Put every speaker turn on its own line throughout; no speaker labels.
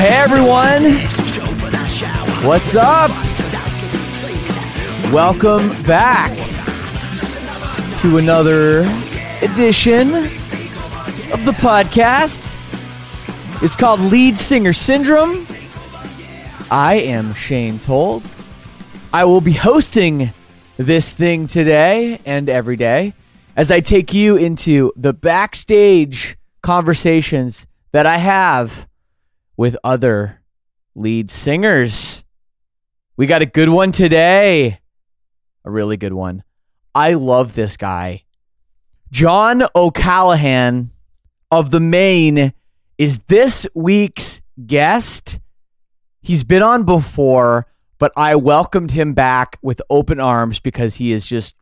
Hey everyone, what's up? Welcome back to another edition of the podcast. It's called Lead Singer Syndrome. I am Shane Told. I will be hosting this thing today and every day as I take you into the backstage conversations that I have with other lead singers. We got a good one today. A really good one. I love this guy. John O'Callaghan of The Maine is this week's guest. He's been on before, but I welcomed him back with open arms because he is just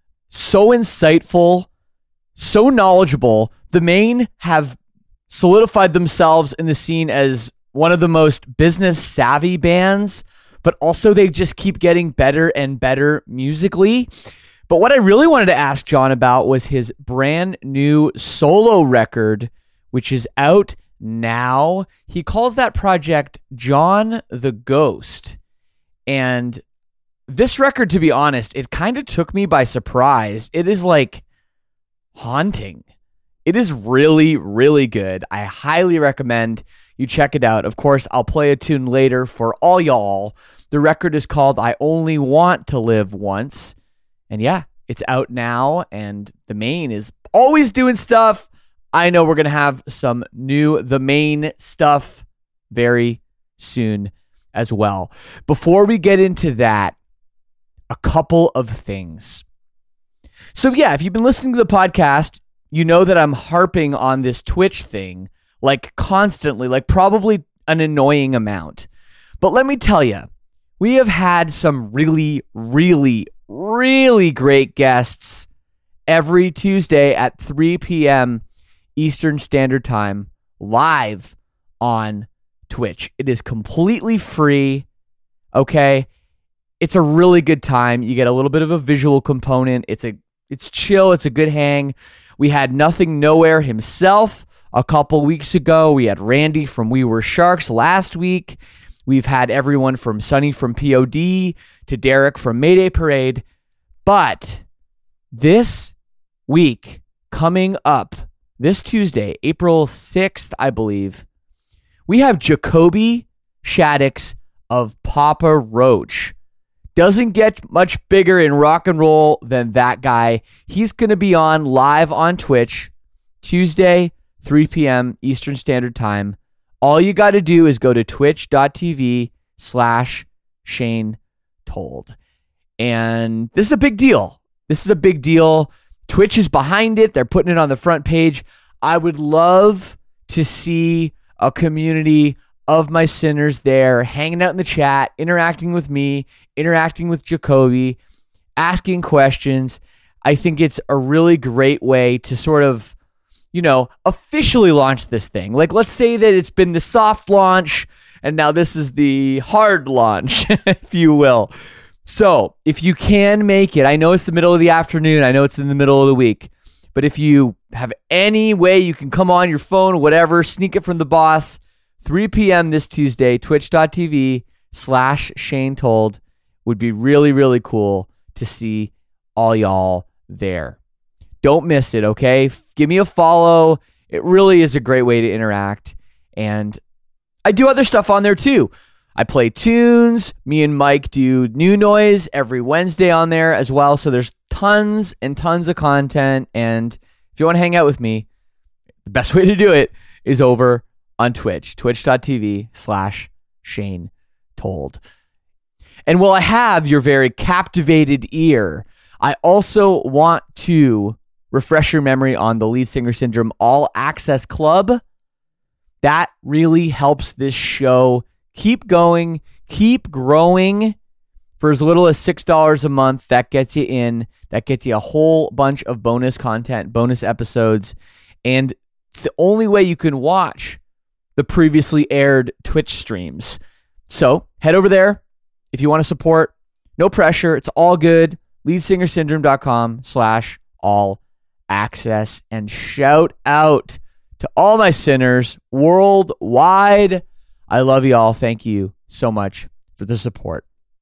so insightful, so knowledgeable. The Maine have solidified themselves in the scene as one of the most business savvy bands, but also they just keep getting better and better musically. But what I really wanted to ask John about was his brand new solo record, which is out now. He calls that project John the Ghost. And this record, to be honest, it kind of took me by surprise. It is like haunting. It is really, really good. I highly recommend you check it out. Of course, I'll play a tune later for all y'all. The record is called I Only Want to Live Once. And yeah, it's out now, and The Maine is always doing stuff. I know we're going to have some new The Maine stuff very soon as well. Before we get into that, a couple of things. So yeah, if you've been listening to the podcast, you know that I'm harping on this Twitch thing, like constantly, like probably an annoying amount. But let me tell you, we have had some really, really, really great guests every Tuesday at 3 p.m. Eastern Standard Time, live on Twitch. It is completely free, okay? It's a really good time. You get a little bit of a visual component. It's chill. It's a good hang. We had Nothing Nowhere himself a couple weeks ago. We had Randy from We Were Sharks last week. We've had everyone from Sunny from POD to Derek from Mayday Parade. But this week, coming up, this Tuesday, April 6th, I believe, we have Jacoby Shaddix of Papa Roach. Doesn't get much bigger in rock and roll than that guy. He's going to be on live on Twitch Tuesday, 3 p.m. Eastern Standard Time. All you got to do is go to twitch.tv/Shane Told. And this is a big deal. This is a big deal. Twitch is behind it. They're putting it on the front page. I would love to see a community of my sinners there, hanging out in the chat, interacting with me, interacting with Jacoby, asking questions. I think it's a really great way to sort of, officially launch this thing. Like, let's say that it's been the soft launch, and now this is the hard launch, if you will. So, if you can make it, I know it's the middle of the afternoon, I know it's in the middle of the week, but if you have any way you can come on your phone, whatever, sneak it from the boss, 3 p.m. this Tuesday, twitch.tv/Shane Told. Would be really, really cool to see all y'all there. Don't miss it, okay? Give me a follow. It really is a great way to interact. And I do other stuff on there too. I play tunes. Me and Mike do New Noise every Wednesday on there as well. So there's tons and tons of content. And if you want to hang out with me, the best way to do it is over on Twitch, twitch.tv/Shane Told. And while I have your very captivated ear, I also want to refresh your memory on the Lead Singer Syndrome All Access Club. That really helps this show keep going, keep growing. For as little as $6 a month, that gets you in. That gets you a whole bunch of bonus content, bonus episodes. And it's the only way you can watch the previously aired Twitch streams. So head over there if you want to support. No pressure. It's all good. leadsingersyndrome.com/all access. And shout out to all my sinners worldwide. I love y'all. Thank you so much for the support.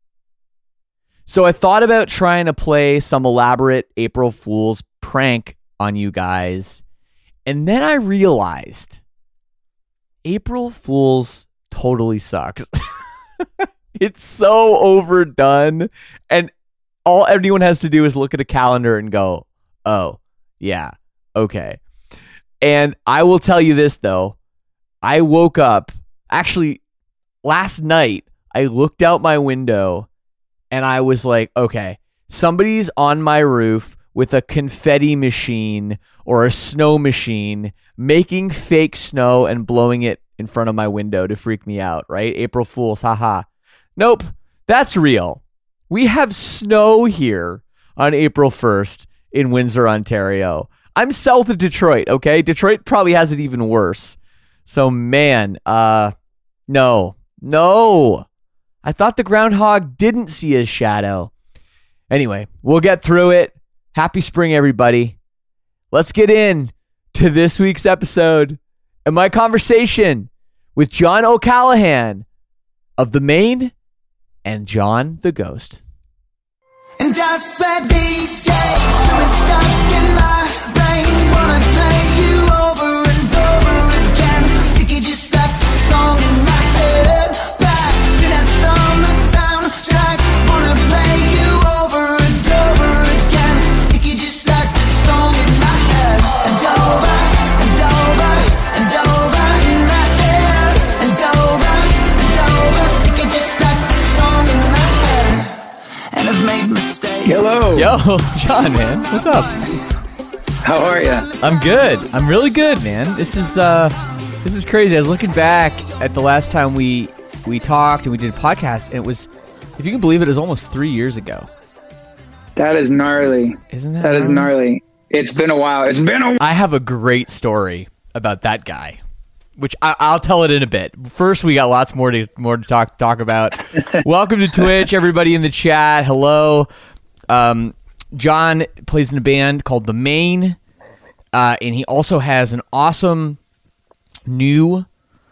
So I thought about trying to play some elaborate April Fool's prank on you guys. And then I realized April Fool's totally sucks. It's so overdone. And all anyone has to do is look at a calendar and go, oh, yeah, okay. And I will tell you this, though. I woke up, actually, last night, I looked out my window and I was like, okay, somebody's on my roof with a confetti machine or a snow machine making fake snow and blowing it in front of my window to freak me out, right? April Fools, haha. Nope, that's real. We have snow here on April 1st in Windsor, Ontario. I'm south of Detroit, okay? Detroit probably has it even worse. So, man, no. I thought the groundhog didn't see his shadow. Anyway, we'll get through it. Happy spring, everybody. Let's get in to this week's episode and my conversation with John O'Callaghan of The Maine and John the Ghost.
And I swear these days you're stuck in my brain. Wanna play you over and over again. Sticky just like the song in my head. Back to that summer soundtrack. Wanna play you over and over again. Sticky just like the song in my head. And over and over and over in my head. And over and over. Sticky just like the song in my head. And I've made mistakes.
Hello.
Yo, John, man. What's up?
How are you?
I'm good. I'm really good, man. This is crazy. I was looking back at the last time we talked and we did a podcast, and it was, if you can believe it, was almost 3 years ago.
That is gnarly.
Isn't that?
That is gnarly. It's been a while.
I have a great story about that guy, which I'll tell it in a bit. First, we got lots more to talk about. Welcome to Twitch, everybody in the chat. Hello. John plays in a band called The Maine, and he also has an awesome new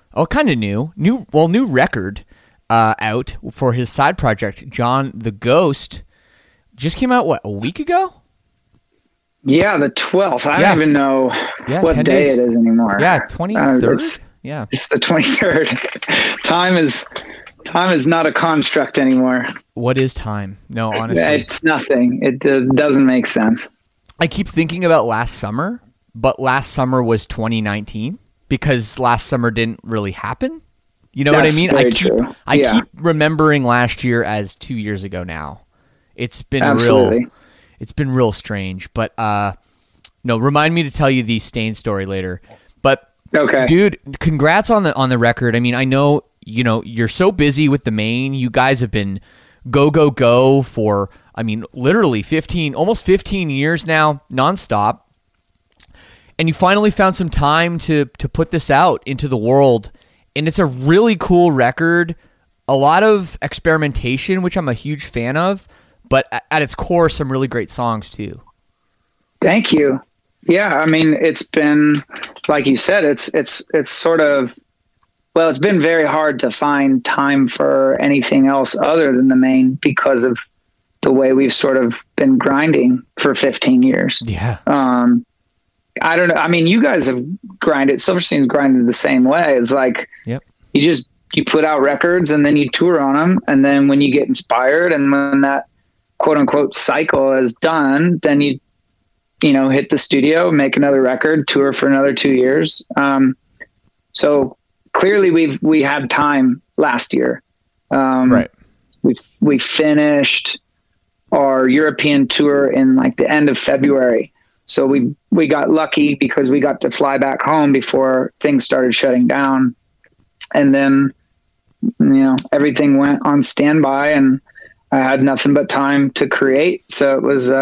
record out for his side project, John the Ghost. Just came out, a week ago?
Yeah, the 12th. I don't even know what
10
day
days.
it is anymore.
Yeah, 23rd?
It's the 23rd. Time is not a construct anymore.
What is time? No, honestly.
It's nothing. It doesn't make sense.
I keep thinking about last summer, but last summer was 2019 because last summer didn't really happen. You know what I mean? I keep remembering last year as 2 years ago now. It's been real strange, but no, remind me to tell you the Stain story later. But
okay, dude,
congrats on the record. I mean, I know, you're so busy with The Maine. You guys have been go for, literally almost 15 years now, nonstop. And you finally found some time to put this out into the world. And it's a really cool record. A lot of experimentation, which I'm a huge fan of. But at its core, some really great songs too.
Thank you. Yeah, it's been, like you said, it's sort of, well, it's been very hard to find time for anything else other than The Maine because of the way we've sort of been grinding for 15 years.
Yeah.
I don't know. You guys have grinded. Silverstein's grinded the same way. It's like,
yep.
You put out records and then you tour on them. And then when you get inspired and when that quote unquote cycle is done, then you hit the studio, make another record, tour for another 2 years. So clearly we had time last year.
Right.
We finished our European tour in like the end of February. So we got lucky because we got to fly back home before things started shutting down. And then, everything went on standby and I had nothing but time to create. So it was,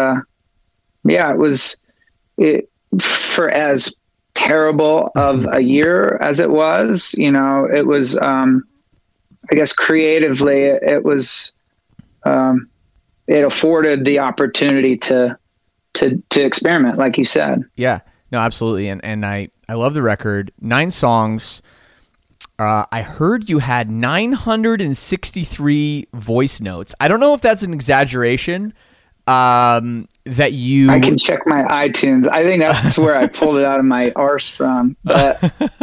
for as terrible of a year as it was, it was, I guess creatively it was, it afforded the opportunity to experiment, like you said.
Yeah, no, absolutely. And I love the record. 9 songs. I heard you had 963 voice notes. I don't know if that's an exaggeration. That you...
I can check my iTunes. I think that's where I pulled it out of my arse from. But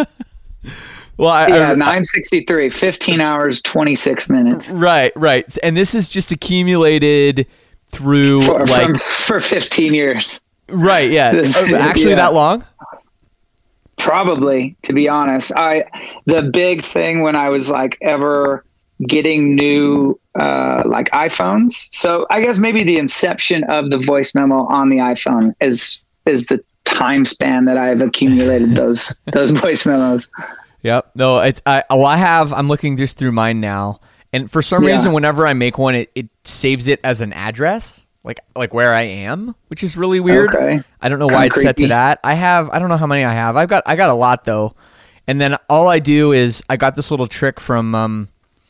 well,
963, 15 hours, 26 minutes.
Right. And this is just accumulated through
for 15 years.
Right. Yeah. Actually, that long?
Probably, to be honest. The big thing when I was like ever getting new like iPhones. So I guess maybe the inception of the voice memo on the iPhone is the time span that I've accumulated those voice memos.
Yep. No, I'm looking just through mine now. And for some reason, whenever I make one, it saves it as an address, like where I am, which is really weird. Okay. I don't know why it's set to that. I don't know how many I have. I got a lot though. And then all I do is I got this little trick from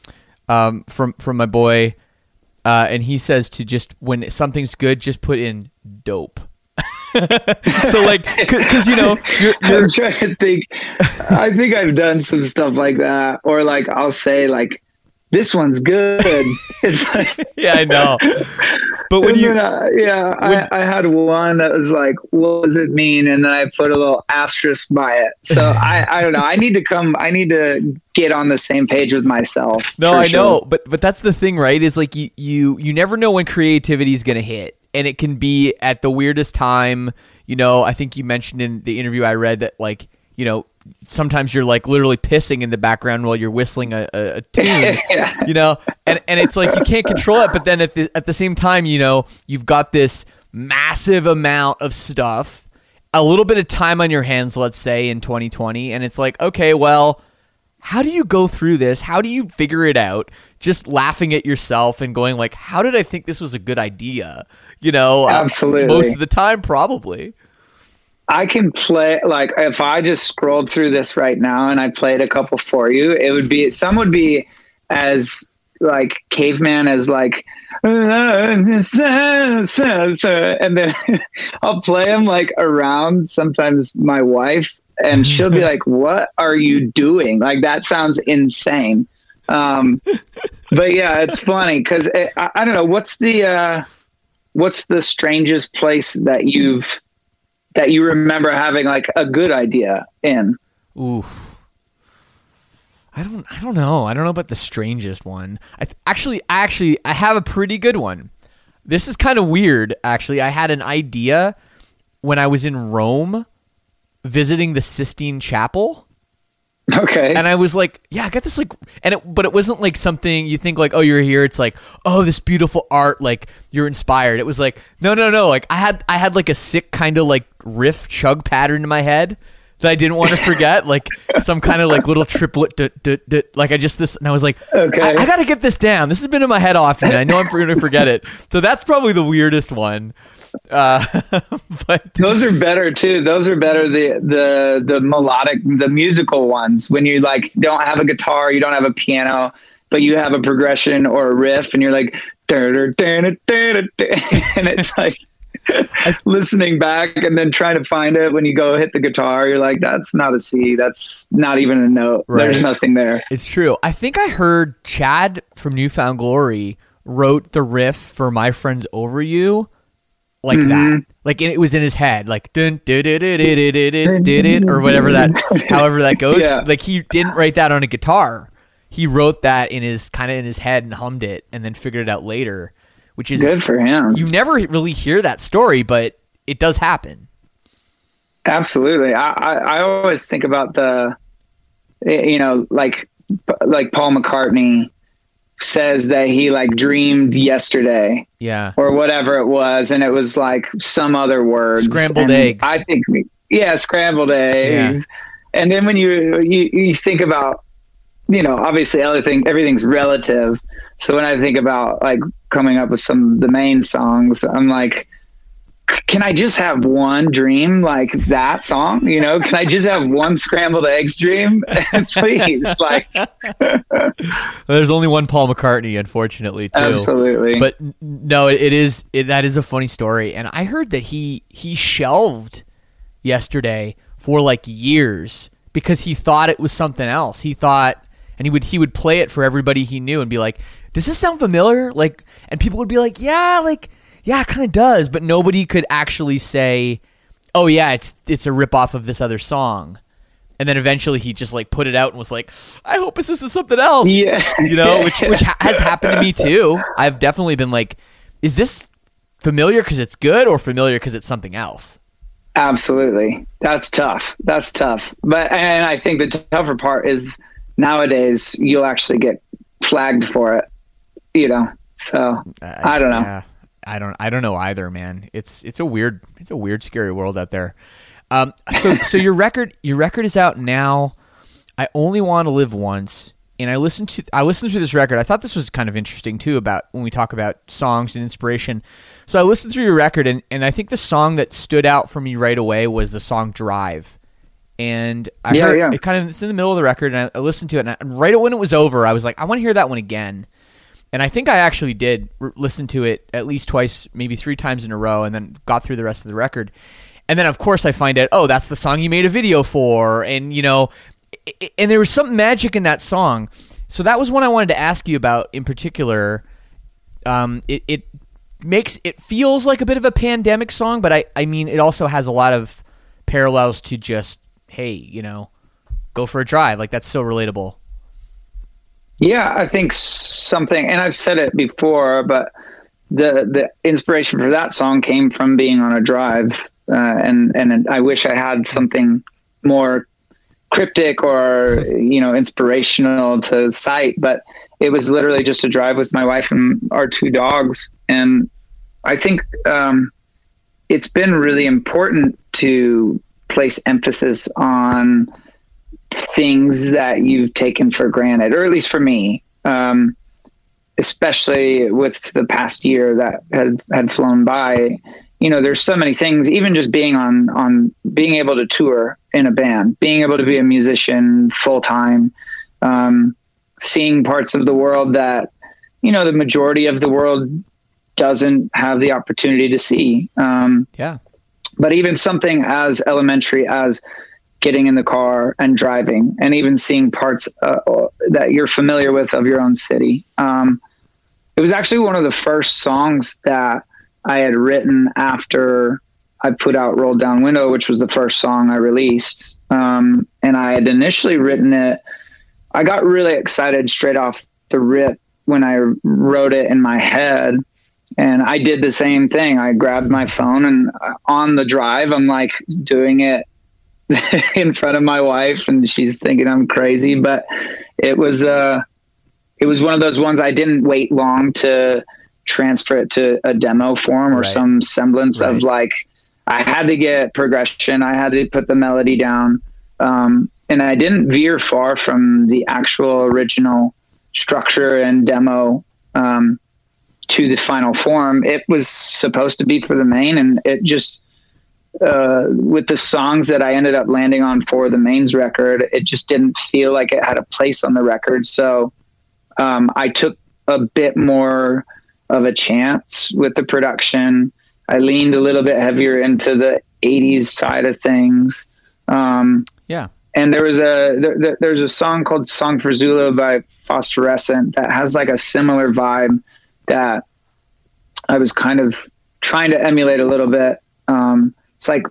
my boy, and he says to just, when something's good, just put in dope. So like, cause you're
I'm trying to think. I think I've done some stuff like that, or like I'll say like, this one's good. It's like,
yeah, I know. But when
I had one that was like, what does it mean? And then I put a little asterisk by it. So I don't know. I need to get on the same page with myself.
No, I know. But that's the thing, right? Is like you never know when creativity is going to hit, and it can be at the weirdest time. I think you mentioned in the interview I read that like, sometimes you're like literally pissing in the background while you're whistling a tune, and it's like you can't control it. But then at the same time, you've got this massive amount of stuff, a little bit of time on your hands, let's say in 2020. And it's like, okay, well, how do you go through this? How do you figure it out? Just laughing at yourself and going like, how did I think this was a good idea?
Absolutely.
Most of the time, probably.
I can play, like, if I just scrolled through this right now and I played a couple for you, some would be as like caveman as like, and then I'll play them like around sometimes my wife, and she'll be like, what are you doing? Like, that sounds insane. But yeah, it's funny because I don't know, what's the strangest place that you remember having like a good idea in?
Oof. I don't know. I don't know about the strangest one. I have a pretty good one. This is kind of weird, actually. I had an idea when I was in Rome visiting the Sistine Chapel.
Okay.
And I was like, yeah, I got this like, but it wasn't like something you think like, oh, you're here. It's like, oh, this beautiful art. Like, you're inspired. It was like, no. Like I had like a sick kind of like riff chug pattern in my head that I didn't want to forget. Like some kind of like little triplet. Like and I was like, okay, I got to get this down. This has been in my head often. And I know I'm going to forget it. So that's probably the weirdest one. But
those are better too. Those are better. The melodic, the musical ones, when you like don't have a guitar, you don't have a piano, but you have a progression or a riff, and you're like, and it's like listening back and then trying to find it when you go hit the guitar. You're like, that's not a C. That's not even a note. Right. There's nothing there.
It's true. I think I heard Chad from Newfound Glory wrote the riff for My Friends Over You. Like that, like it was in his head, like dun, did it or whatever that, however that goes. Yeah. Like he didn't write that on a guitar; he wrote that in his head and hummed it, and then figured it out later, which is
good for him.
You never really hear that story, but it does happen.
Absolutely, I always think about like Paul McCartney says that he like dreamed yesterday, or whatever it was, and it was like some other words,
scrambled eggs.
I think, scrambled eggs. Yeah. And then when you think about, obviously everything's relative. So when I think about like coming up with some of the main songs, I'm like, can I just have one dream like that song? Can I just have one scrambled eggs dream? Please, like.
There's only one Paul McCartney, unfortunately, too.
Absolutely.
But no, that is a funny story. And I heard that he shelved yesterday for like years because he thought it was something else. He thought, and he would play it for everybody he knew and be like, does this sound familiar? Like, and people would be like, yeah, it kind of does, but nobody could actually say, oh yeah, it's a ripoff of this other song. And then eventually he just like put it out and was like, I hope this isn't something else.
Yeah.
You know, which has happened to me too. I've definitely been like, is this familiar because it's good or familiar because it's something else?
Absolutely. That's tough. And I think the tougher part is nowadays you'll actually get flagged for it, you know? So I don't know.
Yeah, I don't know either, man. It's a weird, scary world out there. So your record is out now. I Only Want to Live Once, and I listened to this record. I thought this was kind of interesting too about when we talk about songs and inspiration. So I listened through your record, and I think the song that stood out for me right away was the song Drive. And I heard it it's in the middle of the record, and I listened to it, and right when it was over, I was like, I want to hear that one again. And I think I actually did listen to it at least twice, maybe 3 times in a row, and then got through the rest of the record. And then, of course, I find out, oh, that's the song you made a video for. And, you know, and there was some magic in that song. So that was one I wanted to ask you about in particular. It feels like a bit of a pandemic song, but I mean, it also has a lot of parallels to just, hey, you know, go for a drive. Like, that's so relatable.
Yeah, I think something, and I've said it before, but the inspiration for that song came from being on a drive. And I wish I had something more cryptic or, you know, inspirational to cite, but it was literally just a drive with my wife and our 2 dogs. And I think it's been really important to place emphasis on things that you've taken for granted, or at least for me, especially with the past year that had flown by. You know, there's so many things, even just being on being able to tour in a band, being able to be a musician full time, seeing parts of the world that, you know, the majority of the world doesn't have the opportunity to see. But even something as elementary as getting in the car and driving, and even seeing parts that you're familiar with of your own city. It was actually one of the first songs that I had written after I put out Rolled Down Window, which was the first song I released. And I had initially written it. I got really excited straight off the rip when I wrote it in my head. And I did the same thing. I grabbed my phone, and on the drive, I'm like doing it in front of my wife, and she's thinking I'm crazy, but it was one of those ones I didn't wait long to transfer it to a demo form or some semblance of like, I had to get progression. I had to put the melody down. And I didn't veer far from the actual original structure and demo, to the final form. It was supposed to be for the main, and it just, with the songs that I ended up landing on for the mains record, it just didn't feel like it had a place on the record. So, I took a bit more of a chance with the production. I leaned a little bit heavier into the 80s side of things. And there's a song called Song for Zulu by Phosphorescent that has like a similar vibe that I was kind of trying to emulate a little bit. It's like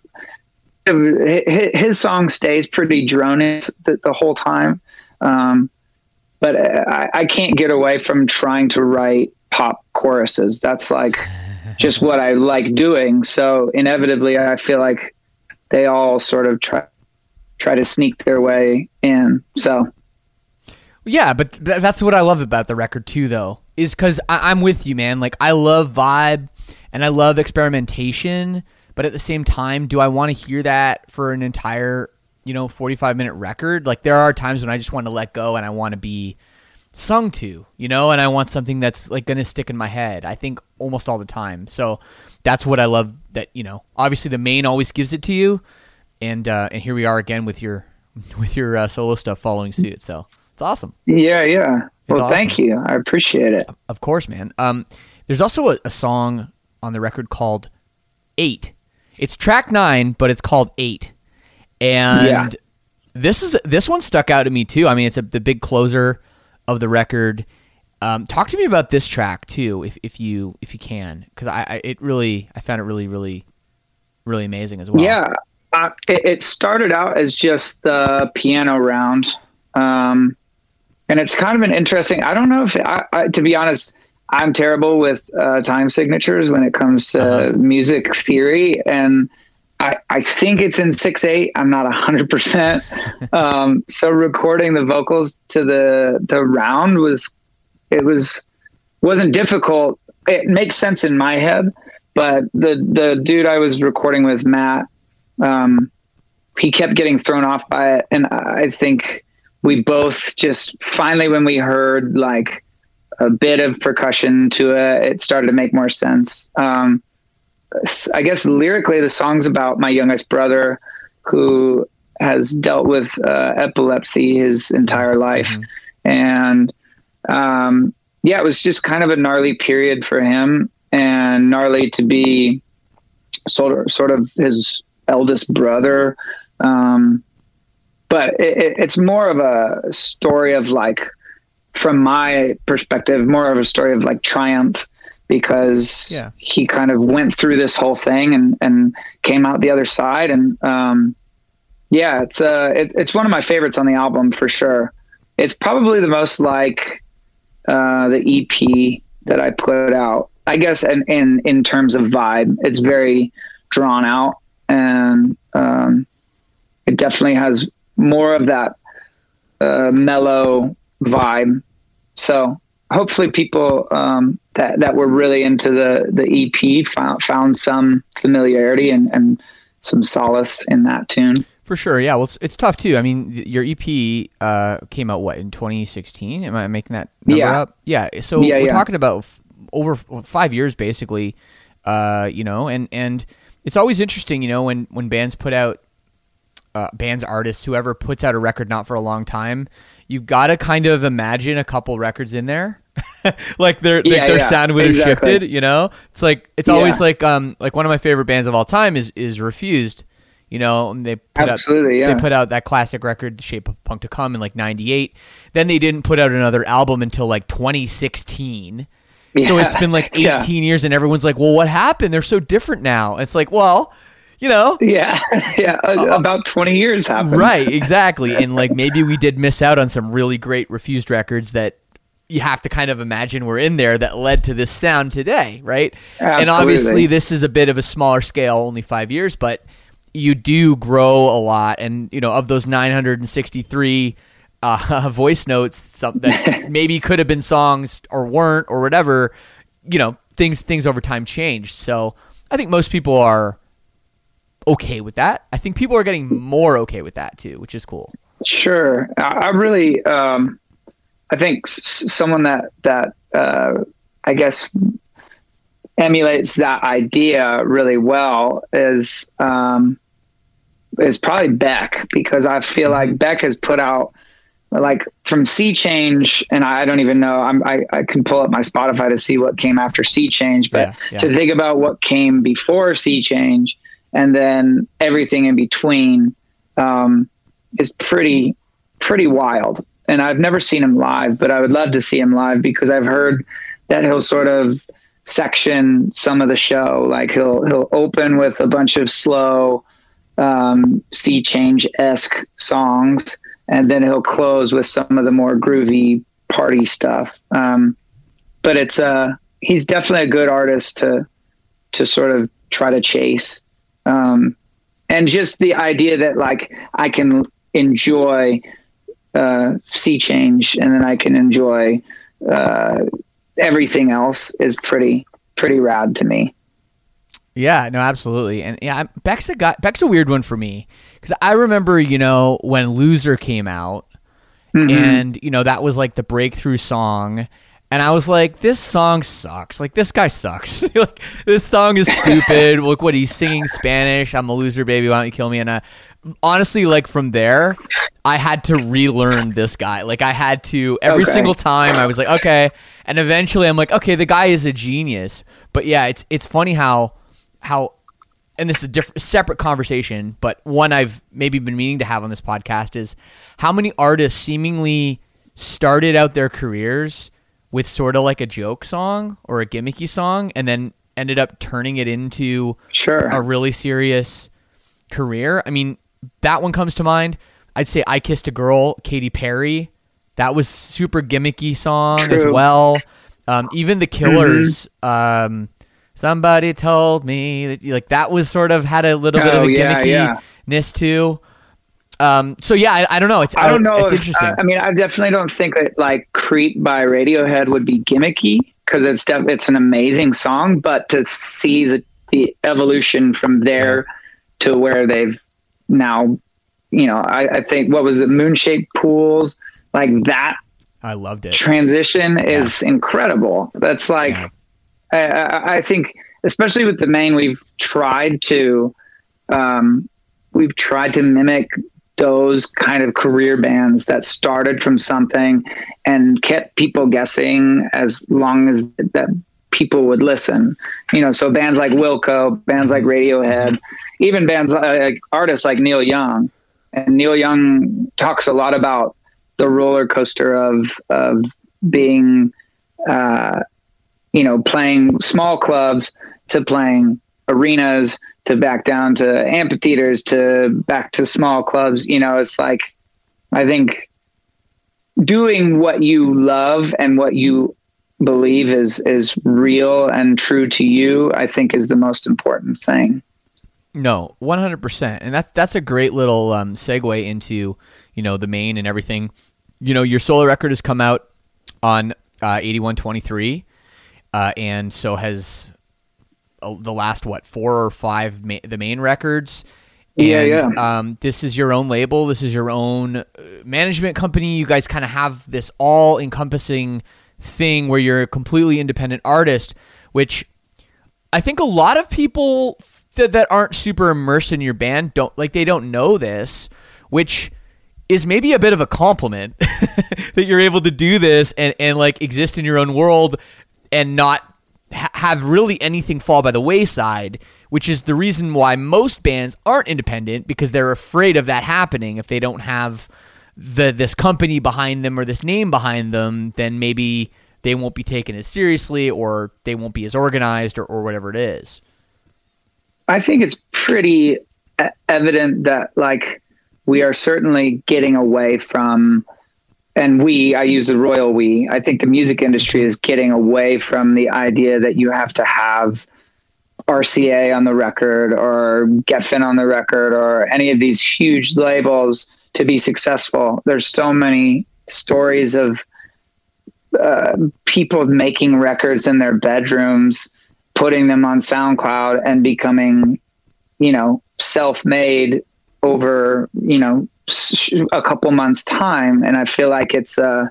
his song stays pretty drony the whole time. But I can't get away from trying to write pop choruses. That's like just what I like doing. So inevitably, I feel like they all sort of try to sneak their way in. So,
yeah, but that's what I love about the record too, though, is because I'm with you, man. Like, I love vibe and I love experimentation, but at the same time, do I want to hear that for an entire, 45-minute record? Like, there are times when I just want to let go and I want to be sung to, and I want something that's like going to stick in my head. I think almost all the time. So that's what I love, that, obviously the main always gives it to you. And here we are again with your solo stuff following suit. So it's awesome.
Yeah. Well,
awesome.
Thank you. I appreciate it.
Of course, man. There's also a song on the record called 8. It's track 9, but it's called 8. And This one stuck out to me too. I mean, it's the big closer of the record. Talk to me about this track too, if you can, because I found it really amazing as well.
Yeah, it started out as just the piano round, and it's kind of an interesting. I don't know if to be honest, I'm terrible with time signatures when it comes to music theory, and I think it's in 6/8. I'm not 100%. So recording the vocals to the round wasn't difficult. It makes sense in my head, but the dude I was recording with, Matt, he kept getting thrown off by it, and I think we both just finally, when we heard like a bit of percussion to it started to make more sense. I guess lyrically, the song's about my youngest brother who has dealt with epilepsy his entire life. And it was just kind of a gnarly period for him, and gnarly to be sort of his eldest brother. But it's more of a story of like, from my perspective, more of a story of like triumph, because he kind of went through this whole thing and came out the other side. And it's one of my favorites on the album for sure. It's probably the most like the EP that I put out, I guess. And in terms of vibe, it's very drawn out, and it definitely has more of that mellow vibe. So hopefully people that were really into the EP found some familiarity and some solace in that tune.
For sure, yeah. Well, it's tough too. I mean, your EP came out in 2016? Am I making that number up? Yeah. So we're talking about over 5 years, basically. And it's always interesting, when bands put out artists, whoever puts out a record not for a long time, you've got to kind of imagine a couple records in there. Like their sound would have shifted, It's like always like one of my favorite bands of all time is Refused. And they put out that classic record, The Shape of Punk to Come, in like 98. Then they didn't put out another album until like 2016. So it's been like 18 years, and everyone's like, well, what happened? They're so different now. It's like, well,
about 20 years happened.
Right, exactly. And like, maybe we did miss out on some really great Refused records that you have to kind of imagine were in there that led to this sound today, right?
Absolutely.
And obviously this is a bit of a smaller scale, only 5 years, but you do grow a lot. And, of those 963 voice notes, something that maybe could have been songs or weren't or whatever, things over time changed. So I think most people are okay with that. I think people are getting more okay with that too, which is cool.
Sure. I really, I think someone that I guess emulates that idea really well is probably Beck, because I feel like Beck has put out, like, from Sea Change, and I don't even know, I can pull up my Spotify to see what came after Sea Change, but to think about what came before Sea Change and then everything in between is pretty wild. And I've never seen him live, but I would love to see him live, because I've heard that he'll sort of section some of the show. Like he'll open with a bunch of slow Sea Change-esque songs, and then he'll close with some of the more groovy party stuff. But he's definitely a good artist to sort of try to chase. And just the idea that, like, I can enjoy Sea Change and then I can enjoy everything else is pretty rad to me.
Yeah, no, absolutely. And Beck's a weird one for me, because I remember, when Loser came out, and, that was like the breakthrough song. And I was like, this song sucks. Like, this guy sucks. Like, this song is stupid. Look what he's singing Spanish. I'm a loser, baby. Why don't you kill me? And honestly, like, from there, I had to relearn this guy. Like, I had to, every single time I was like, okay. And eventually I'm like, okay, the guy is a genius. But yeah, it's funny how and this is a separate conversation, but one I've maybe been meaning to have on this podcast, is how many artists seemingly started out their careers with sort of like a joke song or a gimmicky song and then ended up turning it into a really serious career. I mean, that one comes to mind. I'd say I Kissed a Girl, Katy Perry. That was super gimmicky song as well. Even The Killers, Somebody Told Me, that was sort of had a little bit of a gimmickiness too. So yeah, I don't know.
I don't know.
It's interesting.
I mean, I definitely don't think that like Creep by Radiohead would be gimmicky, because it's an amazing song. But to see the evolution from there to where they've now, I think, what was it, Moon-Shaped Pools, like that.
I loved it.
Transition is incredible. That's like, I think, especially with the Maine, we've tried to mimic those kind of career bands that started from something and kept people guessing as long as that people would listen. So bands like Wilco, bands like Radiohead, even bands like artists like Neil Young. And Neil Young talks a lot about the roller coaster of being, playing small clubs to playing arenas to back down to amphitheaters to back to small clubs. It's like, I think doing what you love and what you believe is real and true to you, I think, is the most important thing.
No, 100%. And that's a great little segue into, the Maine and everything. Your solo record has come out on 8123, and so has the last 4 or 5 the Maine records. And this is your own label. This is your own management company. You guys kind of have this all encompassing thing where you're a completely independent artist, which I think a lot of people that aren't super immersed in your band they don't know this, which is maybe a bit of a compliment that you're able to do this and like exist in your own world and not have really anything fall by the wayside, which is the reason why most bands aren't independent, because they're afraid of that happening. If they don't have this company behind them or this name behind them, then maybe they won't be taken as seriously, or they won't be as organized, or whatever it is.
I think it's pretty evident that like we are certainly getting away from, and I use the royal we, I think the music industry is getting away from the idea that you have to have RCA on the record or Geffen on the record or any of these huge labels to be successful. There's so many stories of people making records in their bedrooms, putting them on SoundCloud and becoming, self-made over, a couple months time. And I feel like it's, I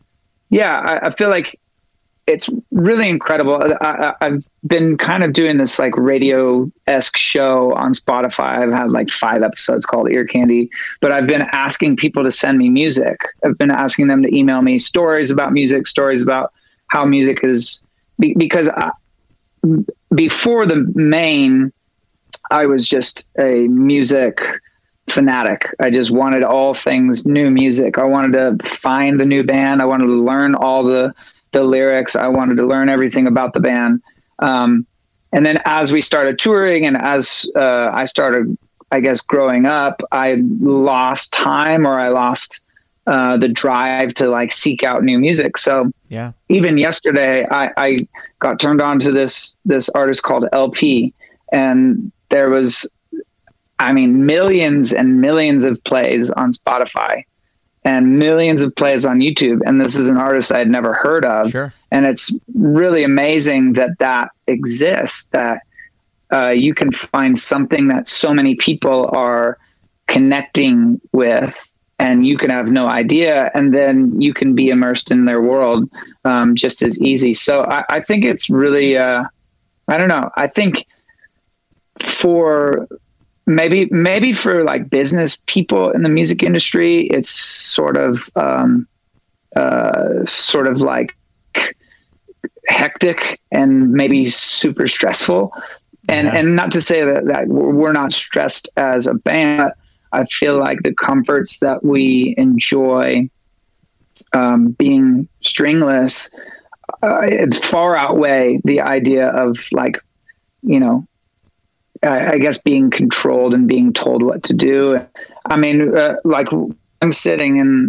feel like it's really incredible. I've been kind of doing this like radio-esque show on Spotify. I've had like 5 episodes called Ear Candy, but I've been asking people to send me music. I've been asking them to email me stories about music, stories about how music is, because before the Maine, I was just a music fanatic. I just wanted all things new music. I wanted to find the new band. I wanted to learn all the lyrics. I wanted to learn everything about the band. And then as we started touring and as I started, I guess, growing up, I lost time, or I lost the drive to like seek out new music. So even yesterday, I got turned on to this artist called LP, and there was, millions and millions of plays on Spotify and millions of plays on YouTube. And this is an artist I had never heard of.
Sure.
And it's really amazing that exists, that you can find something that so many people are connecting with, and you can have no idea. And then you can be immersed in their world just as easy. So I think it's really, I don't know. I think for maybe for like business people in the music industry, it's sort of like hectic and maybe super stressful. And not to say that we're not stressed as a band, but I feel like the comforts that we enjoy being stringless it far outweigh the idea of like, you know, I guess being controlled and being told what to do. I mean, like I'm sitting in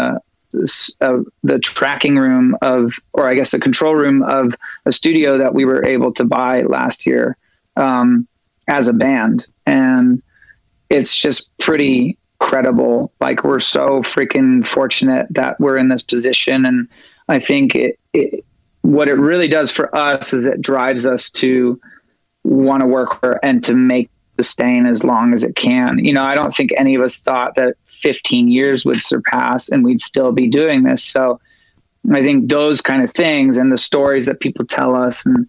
the tracking room of, or I guess the control room of a studio that we were able to buy last year as a band. And it's just pretty credible. Like we're so freaking fortunate that we're in this position. And I think what it really does for us is it drives us to want to work and to make sustain as long as it can. You know, I don't think any of us thought that 15 years would surpass and we'd still be doing this. So I think those kind of things and the stories that people tell us and,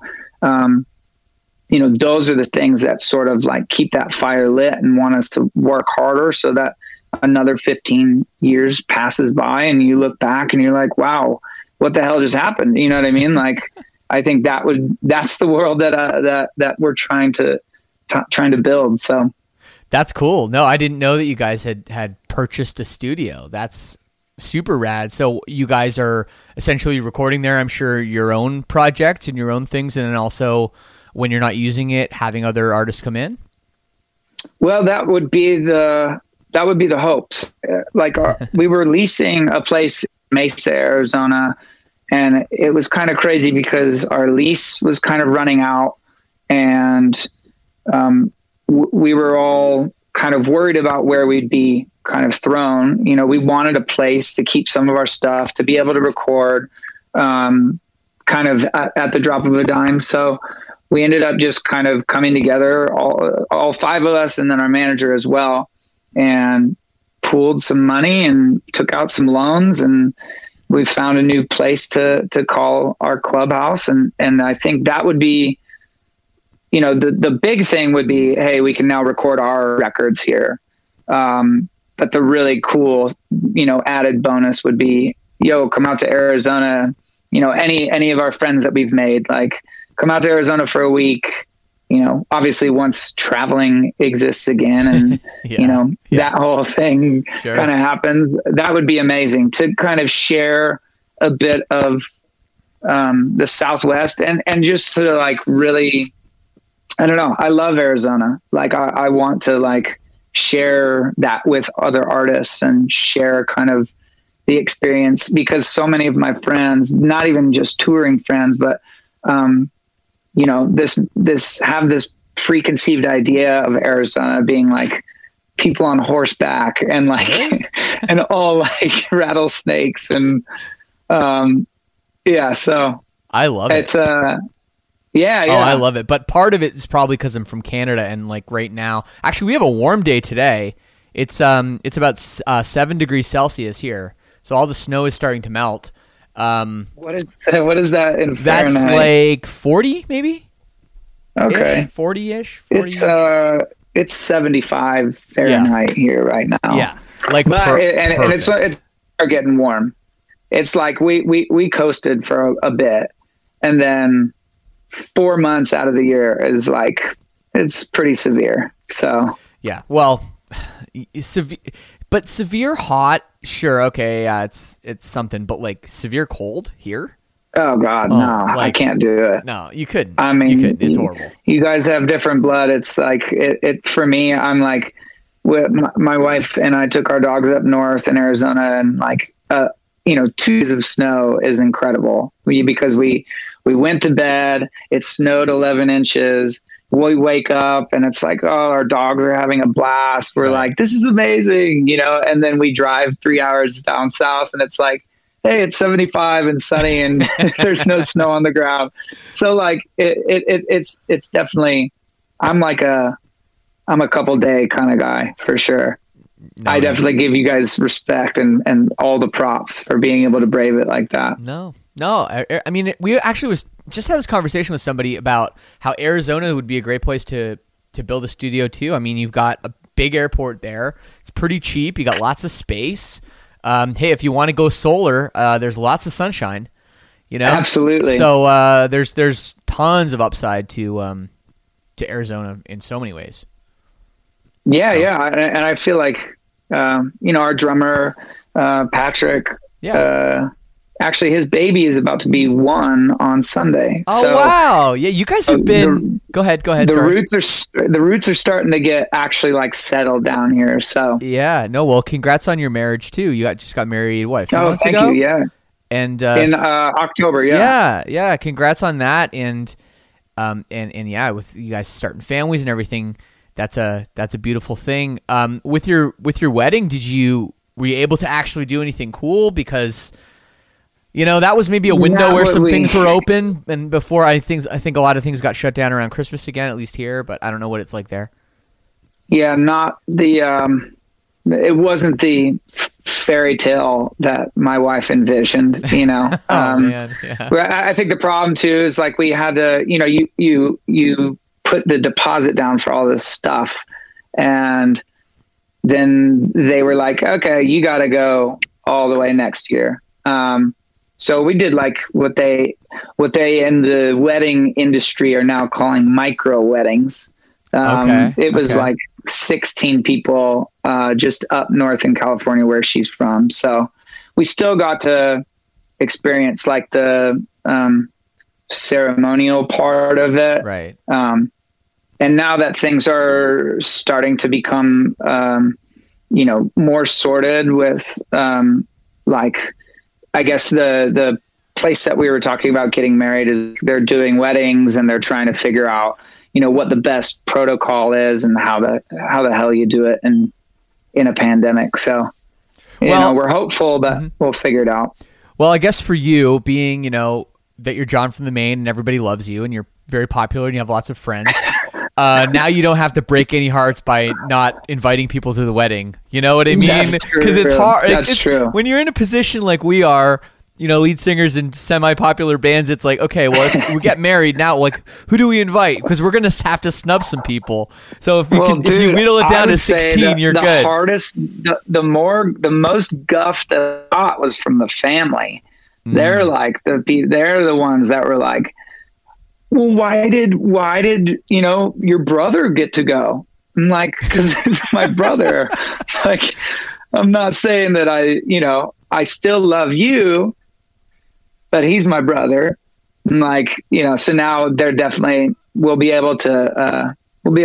you know, those are the things that sort of like keep that fire lit and want us to work harder so that another 15 years passes by and you look back and you're like, wow, what the hell just happened? You know what I mean? Like, I think that's the world that we're trying to build. So
that's cool. No, I didn't know that you guys had purchased a studio. That's super rad. So you guys are essentially recording there, I'm sure, your own projects and your own things. And then also when you're not using it, having other artists come in.
Well, that would be the hopes. We were leasing a place in Mesa, Arizona, and it was kind of crazy because our lease was kind of running out and we were all kind of worried about where we'd be kind of thrown. You know, we wanted a place to keep some of our stuff, to be able to record kind of at the drop of a dime. So we ended up just kind of coming together, all five of us, and then our manager as well, and pooled some money and took out some loans, and we found a new place to call our clubhouse. And I think that would be, you know, the big thing would be, hey, we can now record our records here. But the really cool, you know, added bonus would be, yo, come out to Arizona. You know, any of our friends that we've made, like come out to Arizona for a week, you know, obviously once traveling exists again and, you know, that whole thing kind of happens, that would be amazing to kind of share a bit of the Southwest and just sort of like really, I don't know. I love Arizona. Like I want to like share that with other artists and share kind of the experience, because so many of my friends, not even just touring friends, but, you know, this have this preconceived idea of Arizona being like people on horseback and like, and all like rattlesnakes and, so
I love it.
It's, yeah.
Oh, I love it. But part of it is probably because I'm from Canada and like right now, actually we have a warm day today. It's about 7 degrees Celsius here. So all the snow is starting to melt.
What is that in Fahrenheit?
That's like 40 maybe.
Okay.
40-ish.
It's 75 Fahrenheit here right now.
Yeah. Like,
but it's getting warm. It's like we coasted for a bit, and then 4 months out of the year is like, it's pretty severe. So
yeah, well, severe hot, sure, okay, yeah, it's something, but like severe cold here.
Oh God, no, like, I can't do it.
No, you couldn't.
I mean,
you couldn't. It's horrible.
You guys have different blood. It's like it for me. I'm like, my wife and I took our dogs up north in Arizona, and like, 2 days of snow is incredible. Because we went to bed, it snowed 11 inches. We wake up and it's like, oh, our dogs are having a blast. We're like, this is amazing, you know? And then we drive 3 hours down south and it's like, hey, it's 75 and sunny and there's no snow on the ground. So like, it's definitely, I'm a couple day kind of guy for sure. No, I definitely give you guys respect and all the props for being able to brave it like that.
No, I mean, we actually just had this conversation with somebody about how Arizona would be a great place to build a studio too. I mean, you've got a big airport there. It's pretty cheap. You got lots of space. Hey, if you want to go solar, there's lots of sunshine, you know?
Absolutely.
So there's tons of upside to to Arizona in so many ways.
Yeah,
So-
yeah, and I feel like our drummer Patrick.
Yeah.
Actually, his baby is about to be 1 on Sunday.
Oh
So
wow! Yeah, you guys have been. Go ahead.
the
Sorry.
roots are starting to get actually like settled down here. So
Yeah. No. Well, congrats on your marriage too. You just got married what, a few months
thank
ago?
you. Yeah,
And
in October.
yeah. Congrats on that. And yeah, with you guys starting families and everything, that's a beautiful thing. With your wedding, were you able to actually do anything cool? Because that was maybe a window
Not
where
what
some
we-
things were open, and before I think a lot of things got shut down around Christmas again, at least here. But I don't know what it's like there.
Yeah, not the. It wasn't the fairy tale that my wife envisioned.
Oh man, yeah.
But I think the problem too is like we had to. You put the deposit down for all this stuff, and then they were like, "Okay, you got to go all the way next year." So we did like what they in the wedding industry are now calling micro weddings. It was like 16 people just up north in California where she's from. So we still got to experience like the ceremonial part of it.
Right.
And now that things are starting to become, more sorted with like, I guess the place that we were talking about getting married is they're doing weddings and they're trying to figure out, what the best protocol is and how the hell you do it in a pandemic. So, we're hopeful that we'll figure it out.
Well, I guess for you being, that you're John from the Maine and everybody loves you and you're very popular and you have lots of friends. Now you don't have to break any hearts by not inviting people to the wedding. You know what I mean?
That's true.
Because it's hard.
That's true.
When you're in a position like we are, lead singers in semi-popular bands, it's like, okay, well, if we get married now, like, who do we invite? Because we're going to have to snub some people. So if you if you whittle it down to 16, you're
the
good.
Hardest, the most guff that I got was from the family. They're like they're the ones that were like, well, why did your brother get to go? I'm like, because it's my brother. Like, I'm not saying that I still love you, but he's my brother. I'm like, so now they're definitely, we'll be able to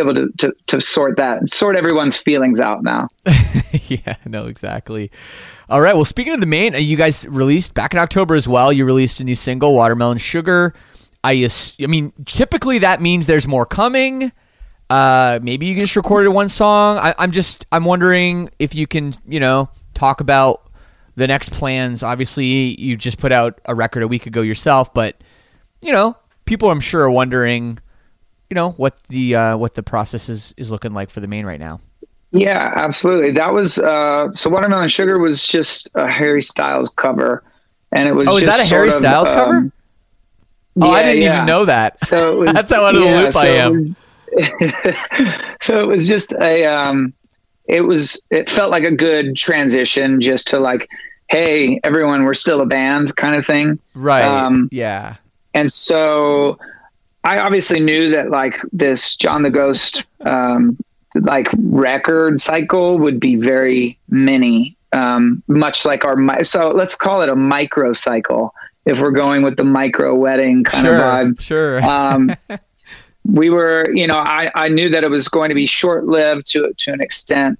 sort everyone's feelings out now.
Yeah, no, exactly. All right. Well, speaking of the Maine, you guys released back in October as well. You released a new single, Watermelon Sugar. I mean, typically that means there's more coming. Maybe you just recorded one song. I'm wondering if you can, talk about the next plans. Obviously, you just put out a record a week ago yourself, but people I'm sure are wondering, what the process is looking like for the Maine right now.
Yeah, absolutely. That was so Watermelon Sugar was just a Harry Styles cover, and it was.
Oh, is
just
that a Harry
sort of,
Styles cover? Oh, I didn't even know that.
So it was,
that's how out of the loop I am.
So it was just it felt like a good transition just to like, hey, everyone, we're still a band kind of thing.
Right. Yeah.
And so I obviously knew that like this John the Ghost, like record cycle would be very mini, much like so let's call it a micro cycle. If we're going with the micro wedding kind of vibe.
Sure.
We were, I knew that it was going to be short-lived to an extent.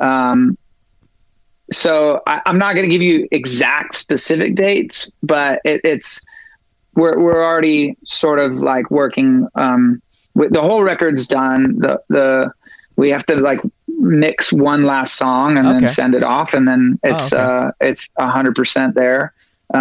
So I'm not going to give you exact specific dates, but we're already sort of like working, with the whole record's done. We have to like mix one last song and then send it off. And then it's 100% there.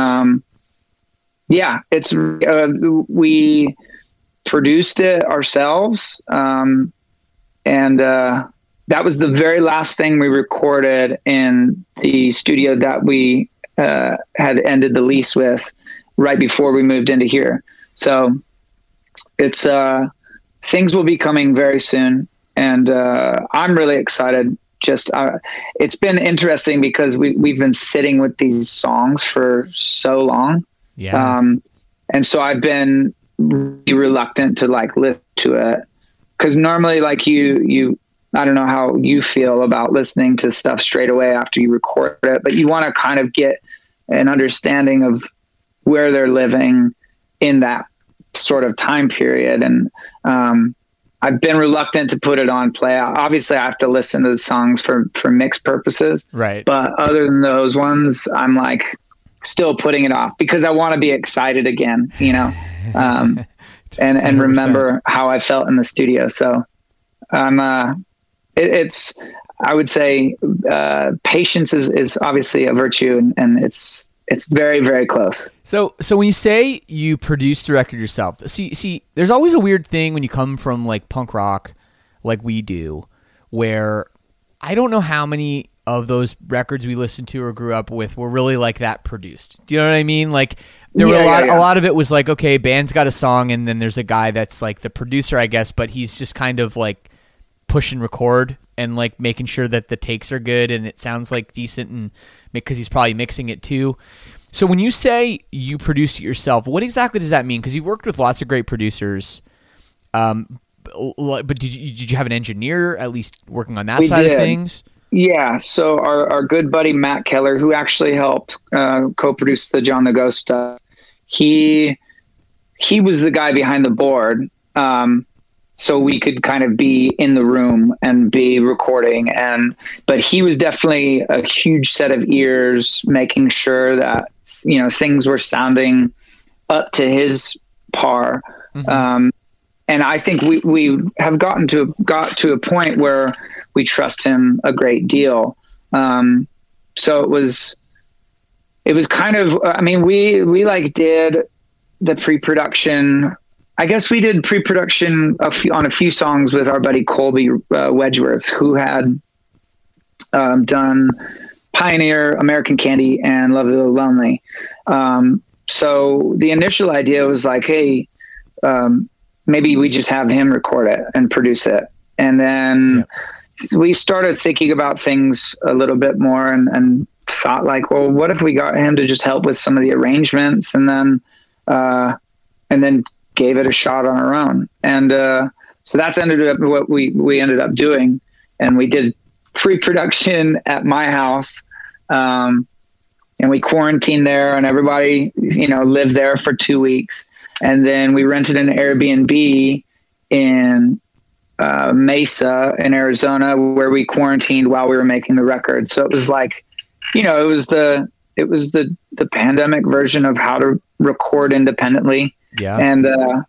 Yeah, it's we produced it ourselves, and that was the very last thing we recorded in the studio that we had ended the lease with right before we moved into here. So it's things will be coming very soon, and I'm really excited. Just it's been interesting because we've been sitting with these songs for so long.
Yeah.
And so I've been really reluctant to like listen to it Cause normally like I don't know how you feel about listening to stuff straight away after you record it, but you want to kind of get an understanding of where they're living in that sort of time period. And, I've been reluctant to put it on play. Obviously I have to listen to the songs for mix purposes.
Right.
But other than those ones, I'm like still putting it off because I want to be excited again, you know, and remember how I felt in the studio. So it's, I would say, patience is obviously a virtue, and it's very, very close.
So when you say you produced the record yourself, see, there's always a weird thing when you come from like punk rock, like we do, where I don't know how many of those records we listened to or grew up with were really like that produced. Do you know what I mean? Like there were a lot of it was like, okay, band's got a song, and then there's a guy that's like the producer, I guess, but he's just kind of like push and record and like making sure that the takes are good and it sounds like decent, and because he's probably mixing it too. So when you say you produced it yourself, what exactly does that mean? Because you've worked with lots of great producers, but did you have an engineer at least working on that side of things?
Yeah. So our good buddy Matt Keller, who actually helped co-produce the John the Ghost stuff, he was the guy behind the board. So we could kind of be in the room and be recording, but he was definitely a huge set of ears, making sure that, you know, things were sounding up to his par. Mm-hmm. And I think we have got to a point where we trust him a great deal. So it was kind of, I mean, we like did the pre-production. I guess we did pre-production on a few songs with our buddy Colby Wedgeworth, who had done Pioneer, American Candy, and Love It Lonely. So the initial idea was like, hey, maybe we just have him record it and produce it. And then we started thinking about things a little bit more and thought like, well, what if we got him to just help with some of the arrangements, and then gave it a shot on our own. And so that's ended up what we ended up doing. And we did pre-production at my house, and we quarantined there, and everybody, you know, lived there for 2 weeks. And then we rented an Airbnb in Mesa in Arizona, where we quarantined while we were making the record. So it was like, you know, it was the pandemic version of how to record independently. Yeah. And,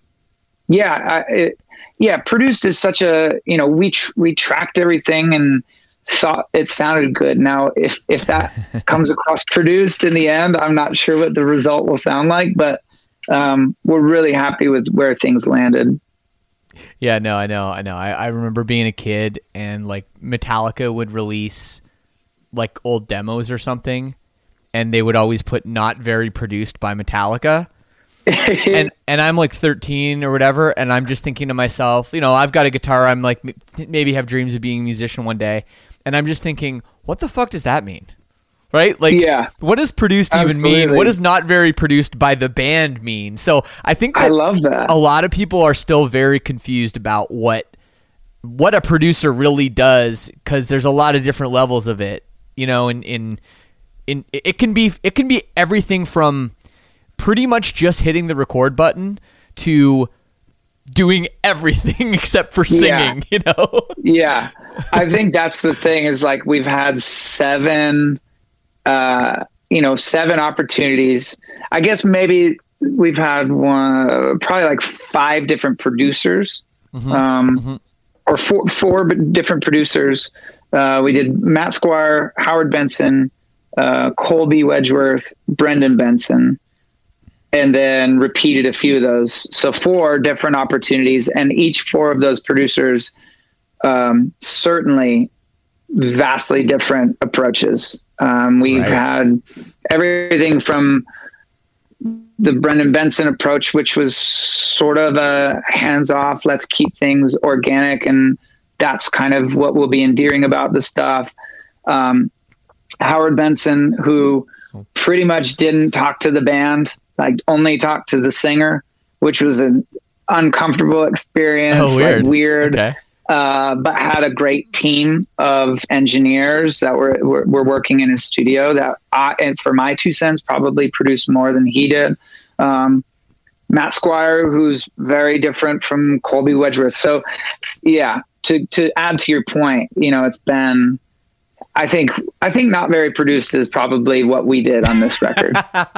produced is such a, you know, we tracked everything and thought it sounded good. Now, if that comes across produced in the end, I'm not sure what the result will sound like, but, we're really happy with where things landed.
Yeah, no, I know. I remember being a kid and like Metallica would release like old demos or something, and they would always put not very produced by Metallica. and I'm like 13 or whatever, and I'm just thinking to myself, you know, I've got a guitar, I'm like maybe have dreams of being a musician one day, and I'm just thinking, what the fuck does that mean? Right? Like, what does produced even mean? What does not very produced by the band mean? So I think that
I love that.
A lot of people are still very confused about what a producer really does, because there's a lot of different levels of it, you know, in it can be everything from pretty much just hitting the record button to doing everything except for singing, you know?
Yeah. I think that's the thing, is like we've had seven opportunities. I guess maybe we've had probably like 5 different producers, or four different producers. We did Matt Squire, Howard Benson, Colby Wedgeworth, Brendan Benson, and then repeated a few of those. So 4 different opportunities, and each 4 of those producers, certainly vastly different approaches. We've had everything from the Brendan Benson approach, which was sort of a hands-off, let's keep things organic, and that's kind of what will be endearing about the stuff. Howard Benson, who pretty much didn't talk to the band, like only talked to the singer, which was an uncomfortable experience,
Oh, weird.
like weird,
Okay.
but had a great team of engineers that were working in his studio that and for my 2 cents, probably produced more than he did. Matt Squire, who's very different from Colby Wedgeworth. So yeah, to add to your point, it's been, I think not very produced is probably what we did on this record.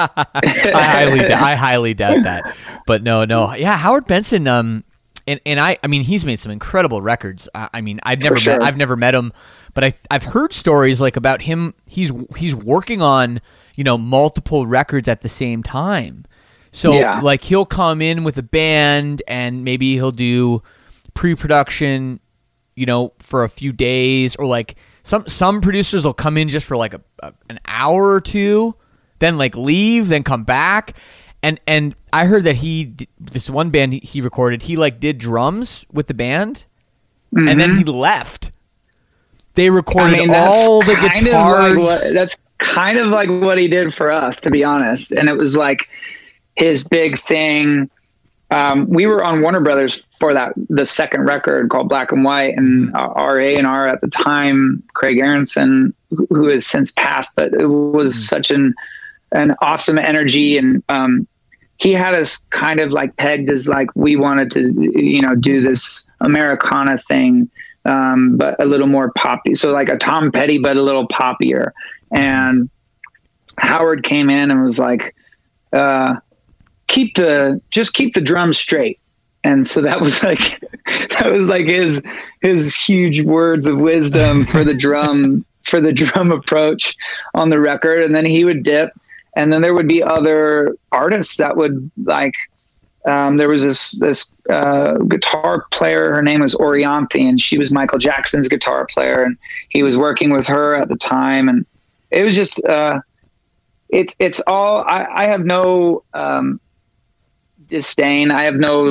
I highly doubt that, but no. Yeah. Howard Benson, and I mean, he's made some incredible records. I mean, I've never met him, but I've heard stories like about him. He's working on, multiple records at the same time. So like he'll come in with a band and maybe he'll do pre-production, for a few days, or like some producers will come in just for like an hour or two, then like leave, then come back. And I heard that this one band he recorded, he like did drums with the band, and then he left. They recorded all the guitars.
That's kind of like what he did for us, to be honest. And it was like his big thing. We were on Warner Brothers for the second record called Black and White, and our A&R at the time, Craig Aronson, who has since passed, but it was such an awesome energy. And he had us kind of like pegged as like, we wanted to, do this Americana thing, but a little more poppy. So like a Tom Petty, but a little poppier. And Howard came in and was like, keep the drums straight. And so that was like his huge words of wisdom for the drum approach on the record. And then he would dip, and then there would be other artists that would like, there was this guitar player, her name was Orianthi, and she was Michael Jackson's guitar player, and he was working with her at the time. And it was just, it's all, I have no, disdain. I have no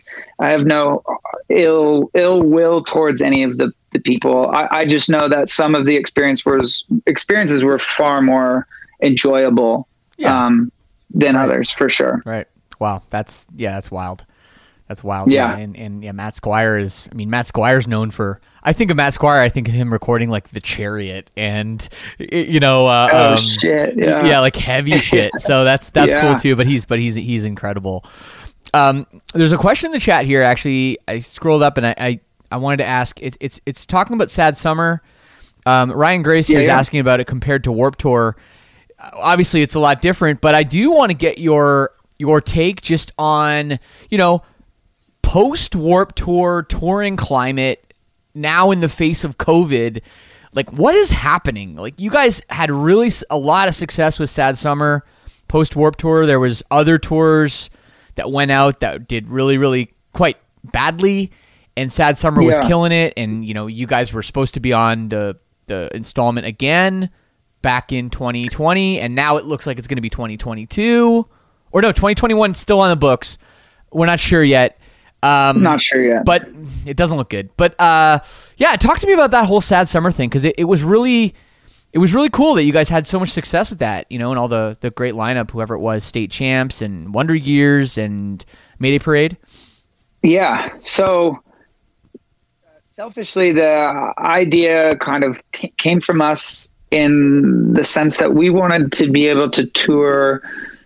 ill will towards any of the people. I just know that some of the experiences were far more enjoyable than others, for sure.
Right. Wow. That's wild. That's wild.
Yeah.
And Matt Squire's known for, I think of Matt Squire, I think of him recording like The Chariot and,
shit. Yeah.
Yeah. Like heavy shit. So that's cool too, but he's incredible. There's a question in the chat here. Actually, I scrolled up and I wanted to ask, it's talking about Sad Summer. Ryan Grace is asking about it compared to Warped Tour. Obviously it's a lot different, but I do want to get your take just on, post Warped Tour touring climate now in the face of COVID. Like, what is happening? Like, you guys had really a lot of success with Sad Summer post Warped Tour. There was other tours that went out that did really, really quite badly, and Sad Summer was killing it. And, you guys were supposed to be on the installment again back in 2020, and now it looks like it's going to be 2022. Or no, 2021 still on the books. We're not sure yet.
Not sure yet.
But it doesn't look good. But talk to me about that whole Sad Summer thing, because it was really cool that you guys had so much success with that, and all the great lineup, whoever it was, State Champs and Wonder Years and Mayday Parade. Yeah.
So selfishly, the idea kind of came from us in the sense that we wanted to be able to tour.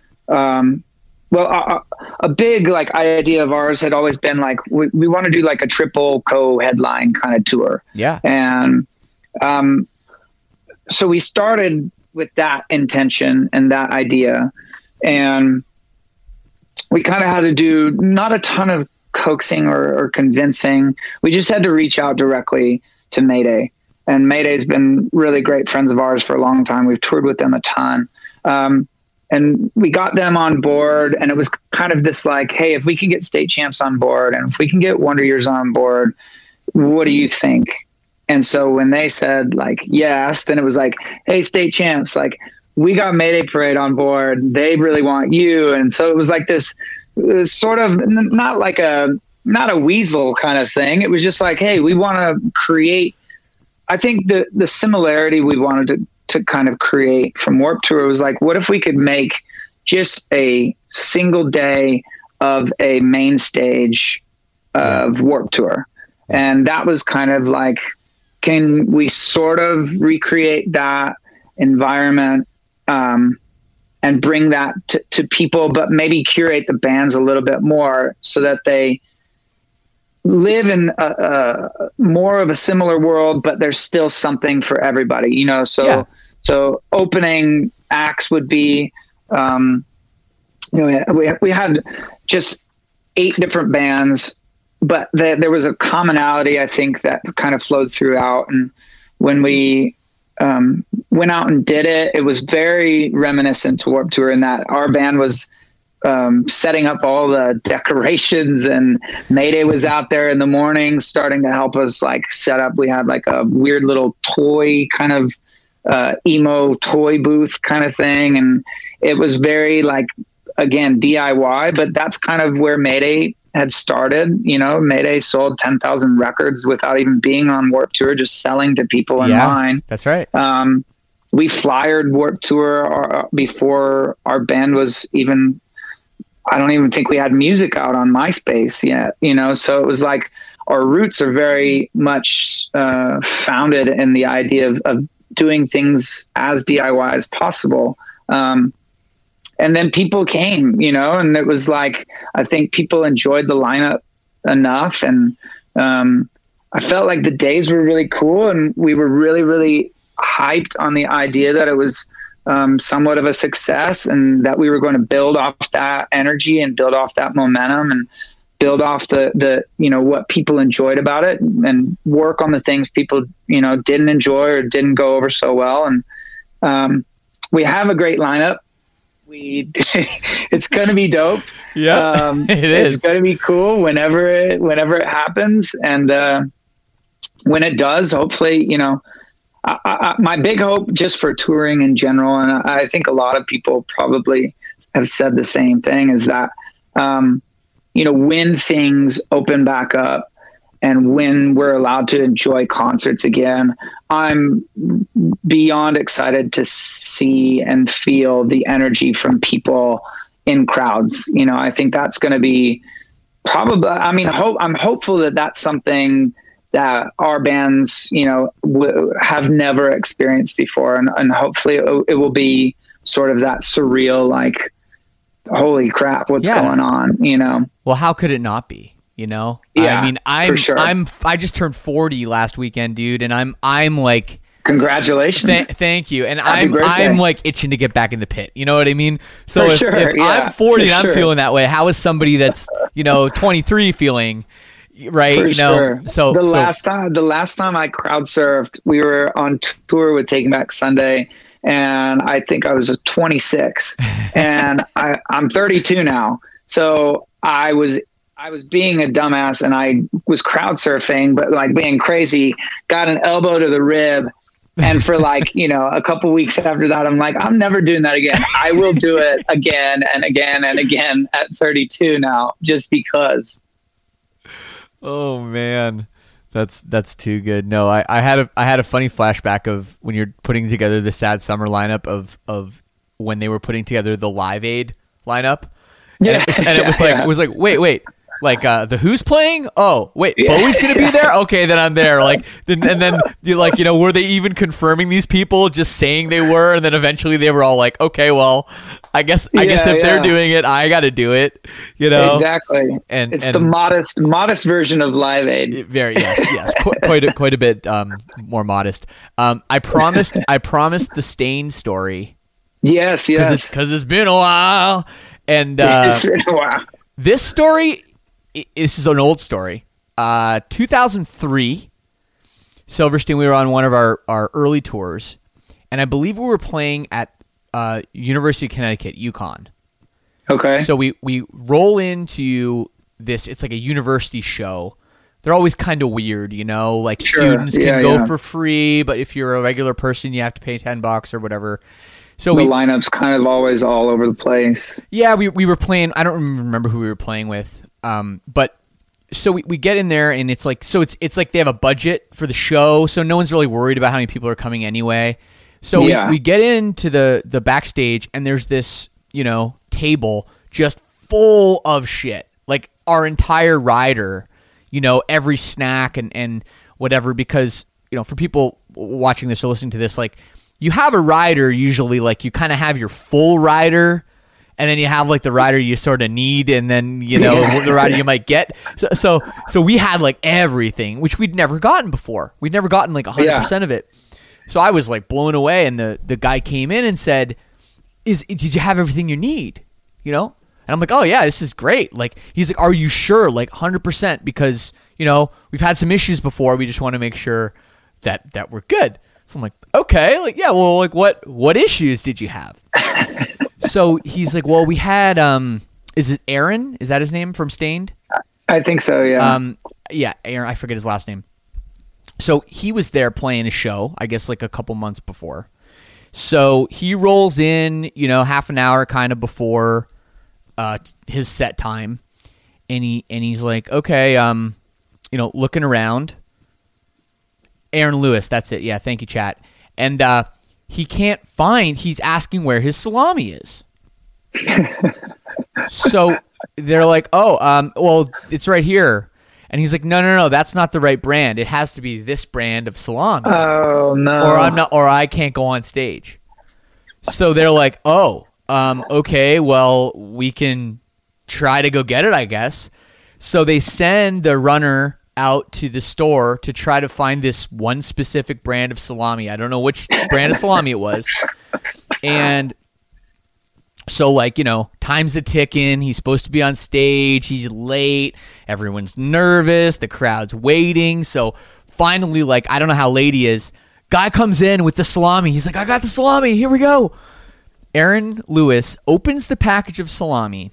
A big like idea of ours had always been like, we want to do like a triple co-headline kind of tour.
Yeah.
And, so we started with that intention and that idea, and we kind of had to do not a ton of coaxing or convincing. We just had to reach out directly to Mayday, and Mayday's been really great friends of ours for a long time. We've toured with them a ton. And we got them on board, and it was kind of this like, hey, if we can get State Champs on board and if we can get Wonder Years on board, what do you think? And so when they said like, yes, then it was like, hey, State Champs, like, we got Mayday Parade on board. They really want you. And so it was like this, it was sort of not a weasel kind of thing. It was just like, hey, we want to create, I think the similarity we wanted to kind of create from Warped Tour was like, what if we could make just a single day of a main stage of Warped Tour. And that was kind of like, can we sort of recreate that environment and bring that to people, but maybe curate the bands a little bit more so that they live in more of a similar world, but there's still something for everybody, you know? So opening acts would be, you know, we had just 8 different bands, but there was a commonality, I think, that kind of flowed throughout. And when we went out and did it, it was very reminiscent to Warped Tour in that our band was setting up all the decorations, and Mayday was out there in the morning starting to help us like set up. We had like a weird little toy kind of emo toy booth kind of thing. And it was very like, again, DIY, but that's kind of where Mayday had started. You know, Mayday sold 10,000 records without even being on Warped Tour, just selling to people in line.
That's right.
We flyered Warped Tour before our band was even, I don't even think we had music out on MySpace yet, you know? So it was like, our roots are very much founded in the idea of doing things as DIY as possible. And then people came, you know, and it was like, I think people enjoyed the lineup enough. And I felt like the days were really cool, and we were really, really hyped on the idea that it was somewhat of a success, and that we were going to build off that energy and build off that momentum and build off the, you know, what people enjoyed about it, and work on the things people, you know, didn't enjoy or didn't go over so well. And we have a great lineup. It's going to be dope.
Yeah, it is.
It's going to be cool whenever it happens. And when it does, hopefully, you know, my big hope just for touring in general, and I think a lot of people probably have said the same thing, is that, you know, when things open back up and when we're allowed to enjoy concerts again, I'm beyond excited to see and feel the energy from people in crowds. You know, I think that's going to be probably, I mean, I'm hopeful that that's something that our bands, you know, have never experienced before. And hopefully it will be sort of that surreal, like, holy crap, what's going on, you know?
Well, how could it not be? You know,
yeah,
I mean, I just turned 40 last weekend, dude. And I'm like,
congratulations.
Thank you. And
Happy birthday.
I'm like itching to get back in the pit. You know what I mean? So if
yeah,
I'm 40 and I'm feeling that way, how is somebody that's, you know, 23 feeling, right?
For
you know,
sure.
So
the last time I crowd surfed, we were on tour with Taking Back Sunday, and I think I was 26 and I'm 32 now. So I was being a dumbass, and I was crowd surfing, but like being crazy, got an elbow to the rib. And for like, you know, a couple weeks after that, I'm like, I'm never doing that again. I will do it again and again and again at 32 now, just because.
Oh man, that's too good. No, I had a funny flashback of when you're putting together the Sad Summer lineup of when they were putting together the Live Aid lineup.
Yeah.
And it was like, wait, like the Who's playing? Oh, wait, Bowie's gonna be there? Okay, then I'm there. Like, and then you like, you know, were they even confirming these people? Just saying they were, and then eventually they were all like, okay, well, I guess if they're doing it, I got to do it. You know,
exactly. And it's the modest version of Live Aid.
Yes, quite a bit more modest. I promised the Stain story.
Yes,
because it's been a while, and
it's been a while.
This story. This is an old story. 2003, Silverstein, we were on one of our early tours, and I believe we were playing at University of Connecticut, UConn.
Okay.
So we roll into this. It's like a university show. They're always kind of weird, you know, like students can go for free, but if you're a regular person, you have to pay $10 or whatever. So
the lineup's kind of always all over the place.
Yeah, we were playing. I don't remember who we were playing with. But so we get in there, and it's like, so it's like they have a budget for the show, so no one's really worried about how many people are coming anyway. So we get into the backstage, and there's this, you know, table just full of shit. Like our entire rider, you know, every snack and whatever, because, you know, for people watching this or listening to this, like you have a rider usually, like you kind of have your full rider, and then you have like the rider you sort of need, and then, you know, the rider you might get. So we had like everything, which we'd never gotten before. We'd never gotten like 100% of it. So I was like blown away, and the guy came in and said, did you have everything you need? You know? And I'm like, oh yeah, this is great. Like, he's like, are you sure? Like 100%, because, you know, we've had some issues before. We just want to make sure that we're good. So I'm like, okay, like, yeah, well, like what issues did you have? So he's like, well, we had, is it Aaron? Is that his name from Stained?
I think so, yeah.
Yeah, Aaron, I forget his last name. So he was there playing a show, I guess like a couple months before. So he rolls in, you know, half an hour kind of before his set time, and he's like, okay, you know, looking around. Aaron Lewis, that's it. Yeah, thank you, chat. And he can't find. He's asking where his salami is. So they're like, oh, well, it's right here. And he's like, no, that's not the right brand. It has to be this brand of salami.
Oh no!
Or I can't go on stage. So they're like, oh, okay, well, we can try to go get it, I guess. So they send the runner out to the store to try to find this one specific brand of salami. I don't know which brand of salami it was. And so, like, you know, time's a ticking. He's supposed to be on stage. He's late. Everyone's nervous. The crowd's waiting. So finally, like, I don't know how late he is. Guy comes in with the salami. He's like, I got the salami. Here we go. Aaron Lewis opens the package of salami,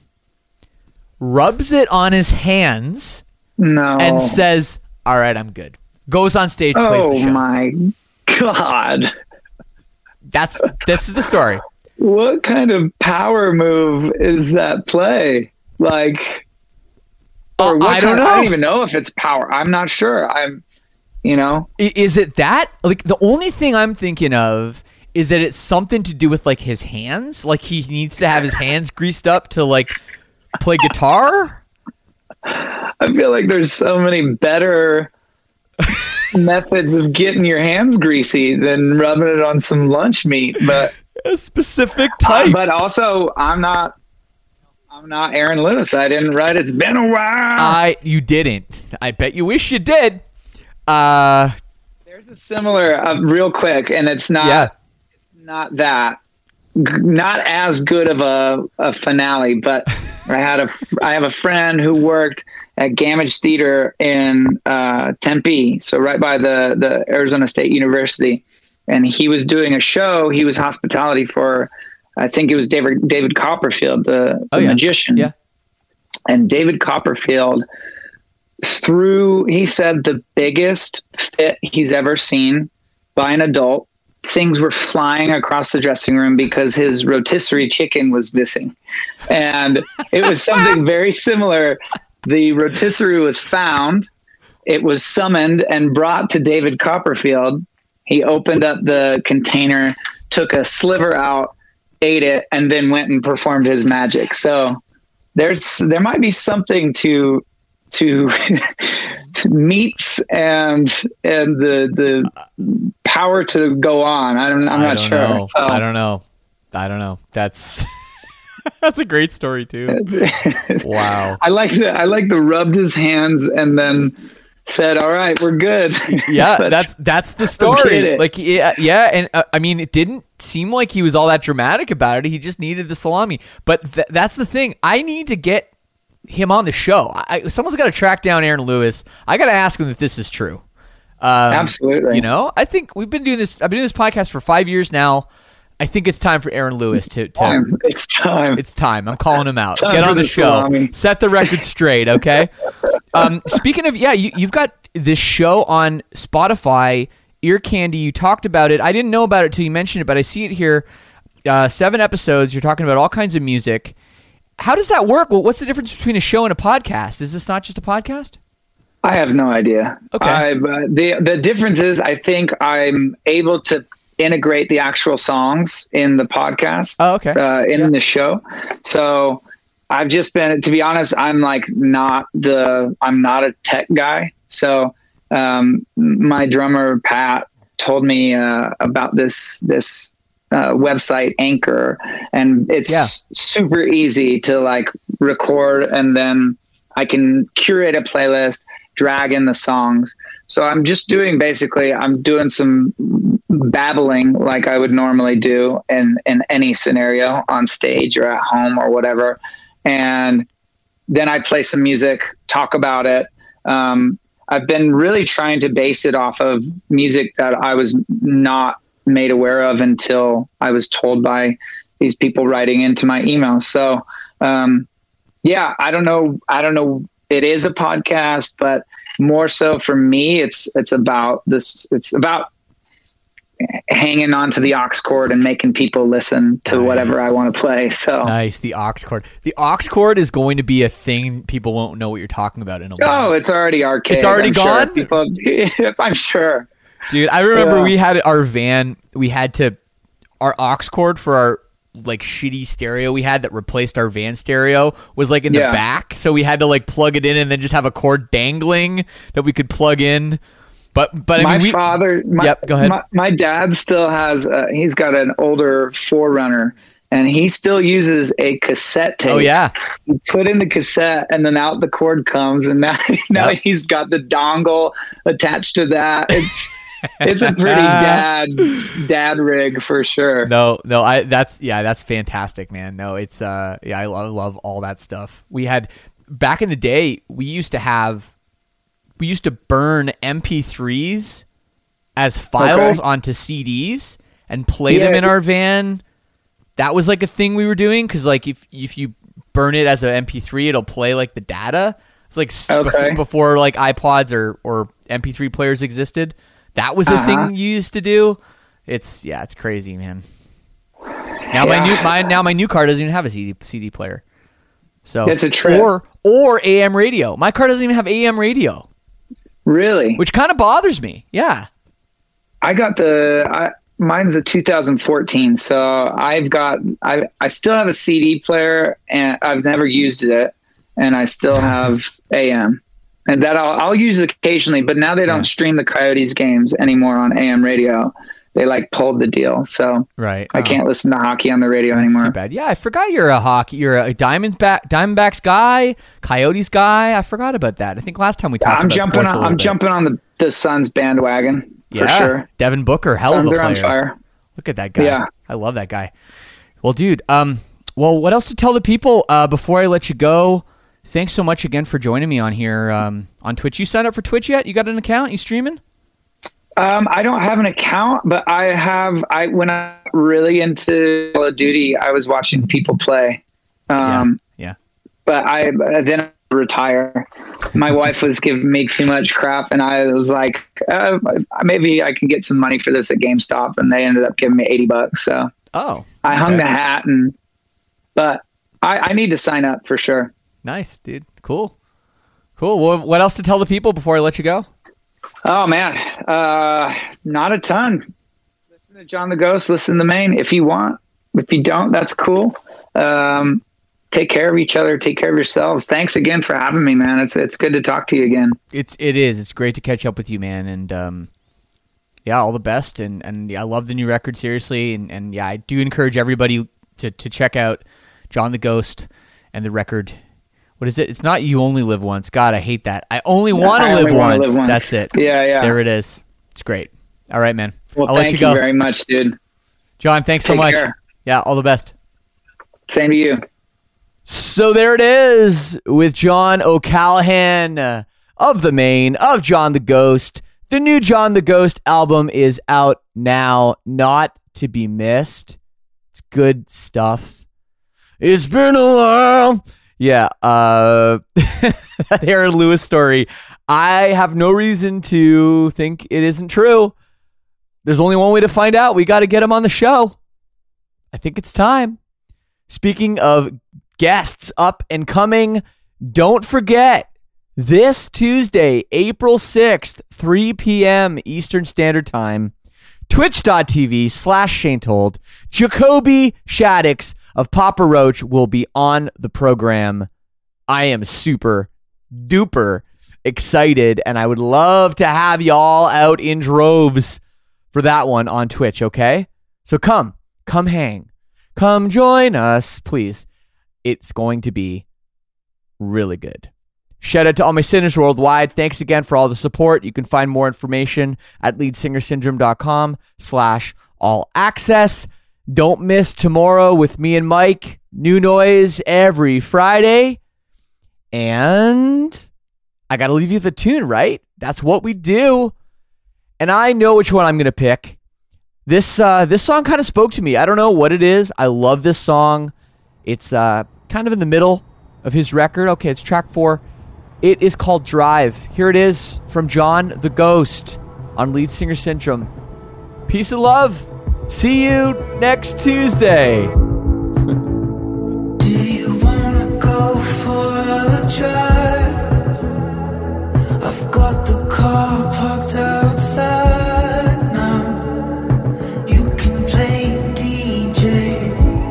rubs it on his hands, and says, all right, I'm good. Goes on stage, plays the show.
Oh, my God.
This is the story.
What kind of power move is that play? Like, or
I don't know.
I don't even know if it's power. I'm not sure. You know,
is it that? Like, the only thing I'm thinking of is that it's something to do with like his hands. Like he needs to have his hands greased up to like play guitar.
I feel like there's so many better methods of getting your hands greasy than rubbing it on some lunch meat, but
a specific type.
But also, I'm not Aaron Lewis. I didn't write It's Been a While.
You didn't. I bet you wish you did.
There's a similar, real quick, and it's not.
Yeah.
It's not as good of a finale, but I have a friend who worked at Gamage Theater in Tempe, so right by the Arizona State University, and he was doing a show. He was hospitality for, I think it was David Copperfield, the magician. Yeah. And David Copperfield he said the biggest fit he's ever seen by an adult. Things were flying across the dressing room because his rotisserie chicken was missing. And it was something very similar. The rotisserie was found. It was summoned and brought to David Copperfield. He opened up the container, took a sliver out, ate it, and then went and performed his magic. So there might be something to meats and the power to go on. I'm not sure. So.
I don't know. That's that's a great story too. Wow.
I like the rubbed his hands and then said, all right, we're good.
Yeah, that's the story. Like, yeah. And I mean, it didn't seem like he was all that dramatic about it. He just needed the salami. But that's the thing. I need to get him on the show. Someone's got to track down Aaron Lewis. I got to ask him if this is true.
Absolutely.
You know, I think I've been doing this podcast for 5 years now. I think it's time for Aaron Lewis to
It's time.
It's time. I'm calling him out. Get on the show.
Salami.
Set the record straight, okay? Speaking of, you've got this show on Spotify, Ear Candy. You talked about it. I didn't know about it till you mentioned it, but I see it here. 7 episodes. You're talking about all kinds of music. How does that work? Well, what's the difference between a show and a podcast? Is this not just a podcast?
I have no idea.
Okay.
The difference is I think I'm able to integrate the actual songs in the podcast.
Oh, okay.
In the show. So I've just been, to be honest, I'm not a tech guy. So, my drummer, Pat, told me, about this website Anchor, and it's super easy to like record, and then I can curate a playlist, drag in the songs. So I'm just doing some babbling like I would normally do in any scenario on stage or at home or whatever. And then I play some music, talk about it. I've been really trying to base it off of music that I was not made aware of until I was told by these people writing into my email. So, I don't know. It is a podcast, but more so for me, it's about this. It's about hanging on to the aux cord and making people listen to whatever I want to play. So
nice. The aux cord. The aux cord is going to be a thing. People won't know what you're talking about in a while.
Oh, it's already archaic.
It's already gone?
Sure. I'm sure.
Dude, I remember we had our van. We had our aux cord for our like shitty stereo we had that replaced our van stereo was like in the back. So we had to like plug it in and then just have a cord dangling that we could plug in. But I mean, go ahead.
My dad still has, he's got an older 4Runner, and he still uses a cassette tape.
Oh yeah.
You put in the cassette and then out the cord comes, and now he's got the dongle attached to that. It's a pretty dad rig for sure.
No, that's fantastic, man. No, it's I love all that stuff. We had back in the day, we used to burn MP3s as files onto CDs and play them in our van. That was like a thing we were doing, because like if you burn it as an MP3, it'll play like the data. It's like before like iPods or MP3 players existed. That was a thing you used to do. It's crazy, man. Now my new car doesn't even have a CD player. So
it's a trip.
Or AM radio. My car doesn't even have AM radio.
Really?
Which kind of bothers me. Yeah.
I got mine's a 2014. So I still have a CD player, and I've never used it, and I still have AM. And that I'll use it occasionally, but now they don't stream the Coyotes games anymore on AM radio. They like pulled the deal, so I can't listen to hockey on the radio anymore.
Too bad. Yeah, I forgot you're a Diamondbacks guy, Coyotes guy. I forgot about that. I think last time we talked about sports
I'm jumping on the Suns bandwagon for sure.
Devin Booker, hell
Suns
of a player.
Suns are on fire.
Look at that guy.
Yeah,
I love that guy. Well, dude. What else to tell the people before I let you go? Thanks so much again for joining me on here on Twitch. You signed up for Twitch yet? You got an account? You streaming?
I don't have an account, but when I'm really into Call of Duty, I was watching people play.
Yeah.
But then I retire. My wife was giving me too much crap, and I was like, maybe I can get some money for this at GameStop, and they ended up giving me $80. So I hung the hat, but I need to sign up for sure.
Nice, dude. Cool. Well, what else to tell the people before I let you go?
Oh man, not a ton. Listen to John the Ghost. Listen to Maine if you want. If you don't, that's cool. Take care of each other. Take care of yourselves. Thanks again for having me, man. It's good to talk to you again.
It is. It's great to catch up with you, man. And all the best. And I love the new record, seriously. And I do encourage everybody to check out John the Ghost and the record. What is it? It's not You Only Live Once. God, I hate that. I only want to live once. That's it.
Yeah.
There it is. It's great. All right, man.
Well,
I'll let you go.
Thank you very much, dude.
John, thanks so much.
Care.
Yeah, all the best.
Same to you.
So there it is with John O'Callaghan of the Maine, of John the Ghost. The new John the Ghost album is out now, not to be missed. It's good stuff. It's been a while. Yeah, that Aaron Lewis story, I have no reason to think it isn't true. There's only one way to find out. We got to get him on the show. I think it's time. Speaking of guests up and coming, don't forget, this Tuesday, April 6th, 3 p.m. Eastern Standard Time, twitch.tv/Shane Told, Jacoby Shaddix of Papa Roach will be on the program. I am super duper excited, and I would love to have y'all out in droves for that one on Twitch, okay? So come hang. Come join us, please. It's going to be really good. Shout out to all my sinners worldwide. Thanks again for all the support. You can find more information at leadsingersyndrome.com/all access. Don't miss tomorrow with me and Mike. New noise every Friday. And I got to leave you the tune, right? That's what we do. And I know which one I'm going to pick. This song kind of spoke to me. I don't know what it is. I love this song. It's kind of in the middle of his record. Okay, it's track 4. It is called Drive. Here it is from John the Ghost on Lead Singer Syndrome. Peace and love. See you next Tuesday.
Do you wanna go for a drive? I've got the car parked outside now. You can play DJ.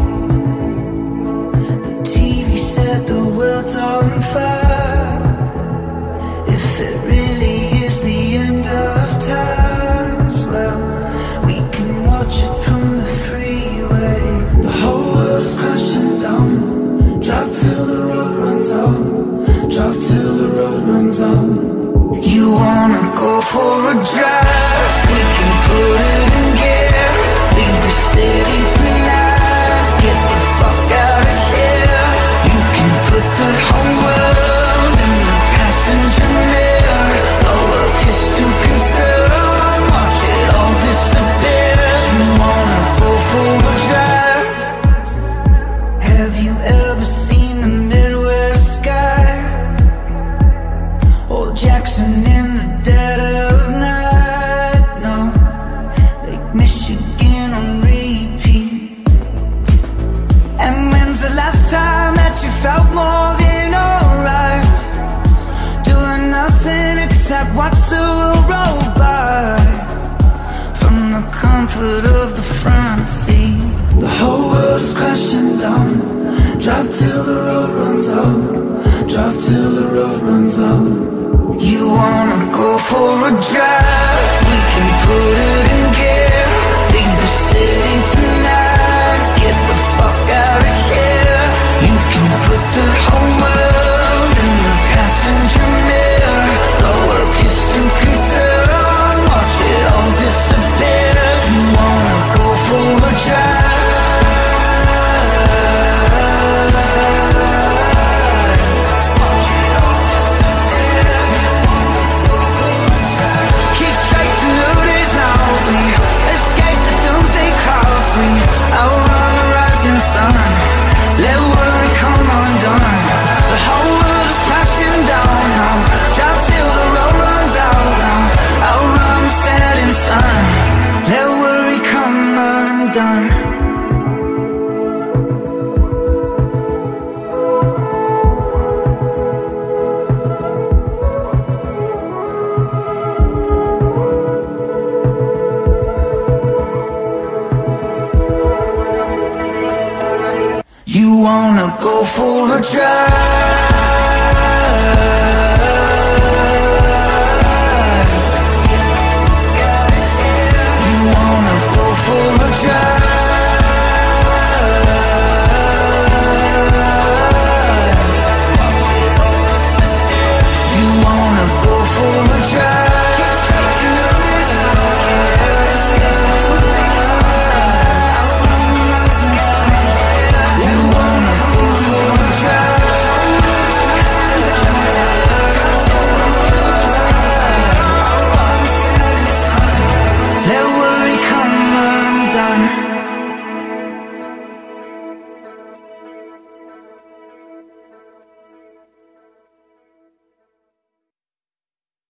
The TV said the world's on fire. If it really is the end of times, well, we can watch it from the freeway. The whole world is crashing down. Drive till the road runs out. Drive till the road runs out. You wanna go for a drive? We can put it in gear. Leave the city tonight. Get the fuck out of here. You can put the whole world in the passenger mirror. Our work is to conserve. Watch it all disappear. You wanna go for a drive? Have you ever seen the Midwest sky? Or Jackson in the dead of night? No, Lake Michigan on repeat. And when's the last time that you felt more than alright? Doing nothing except watch the world roll by. From the comfort of the front seat. The whole world is crashing down. Drive till the road runs out. Drive till the road runs out. You wanna go for a drive? We can put it in gear. Leave the city tonight. Get the fuck out of here. You can put the whole world in the passenger mirror. Our work is to conserve. Watch it all disappear. You wanna go for a drive? Outrun the rising sun. Let worry come undone. The whole world is crashing down now. Drive till the road runs out now. Outrun the setting sun. Let worry come undone. You wanna go for a drive?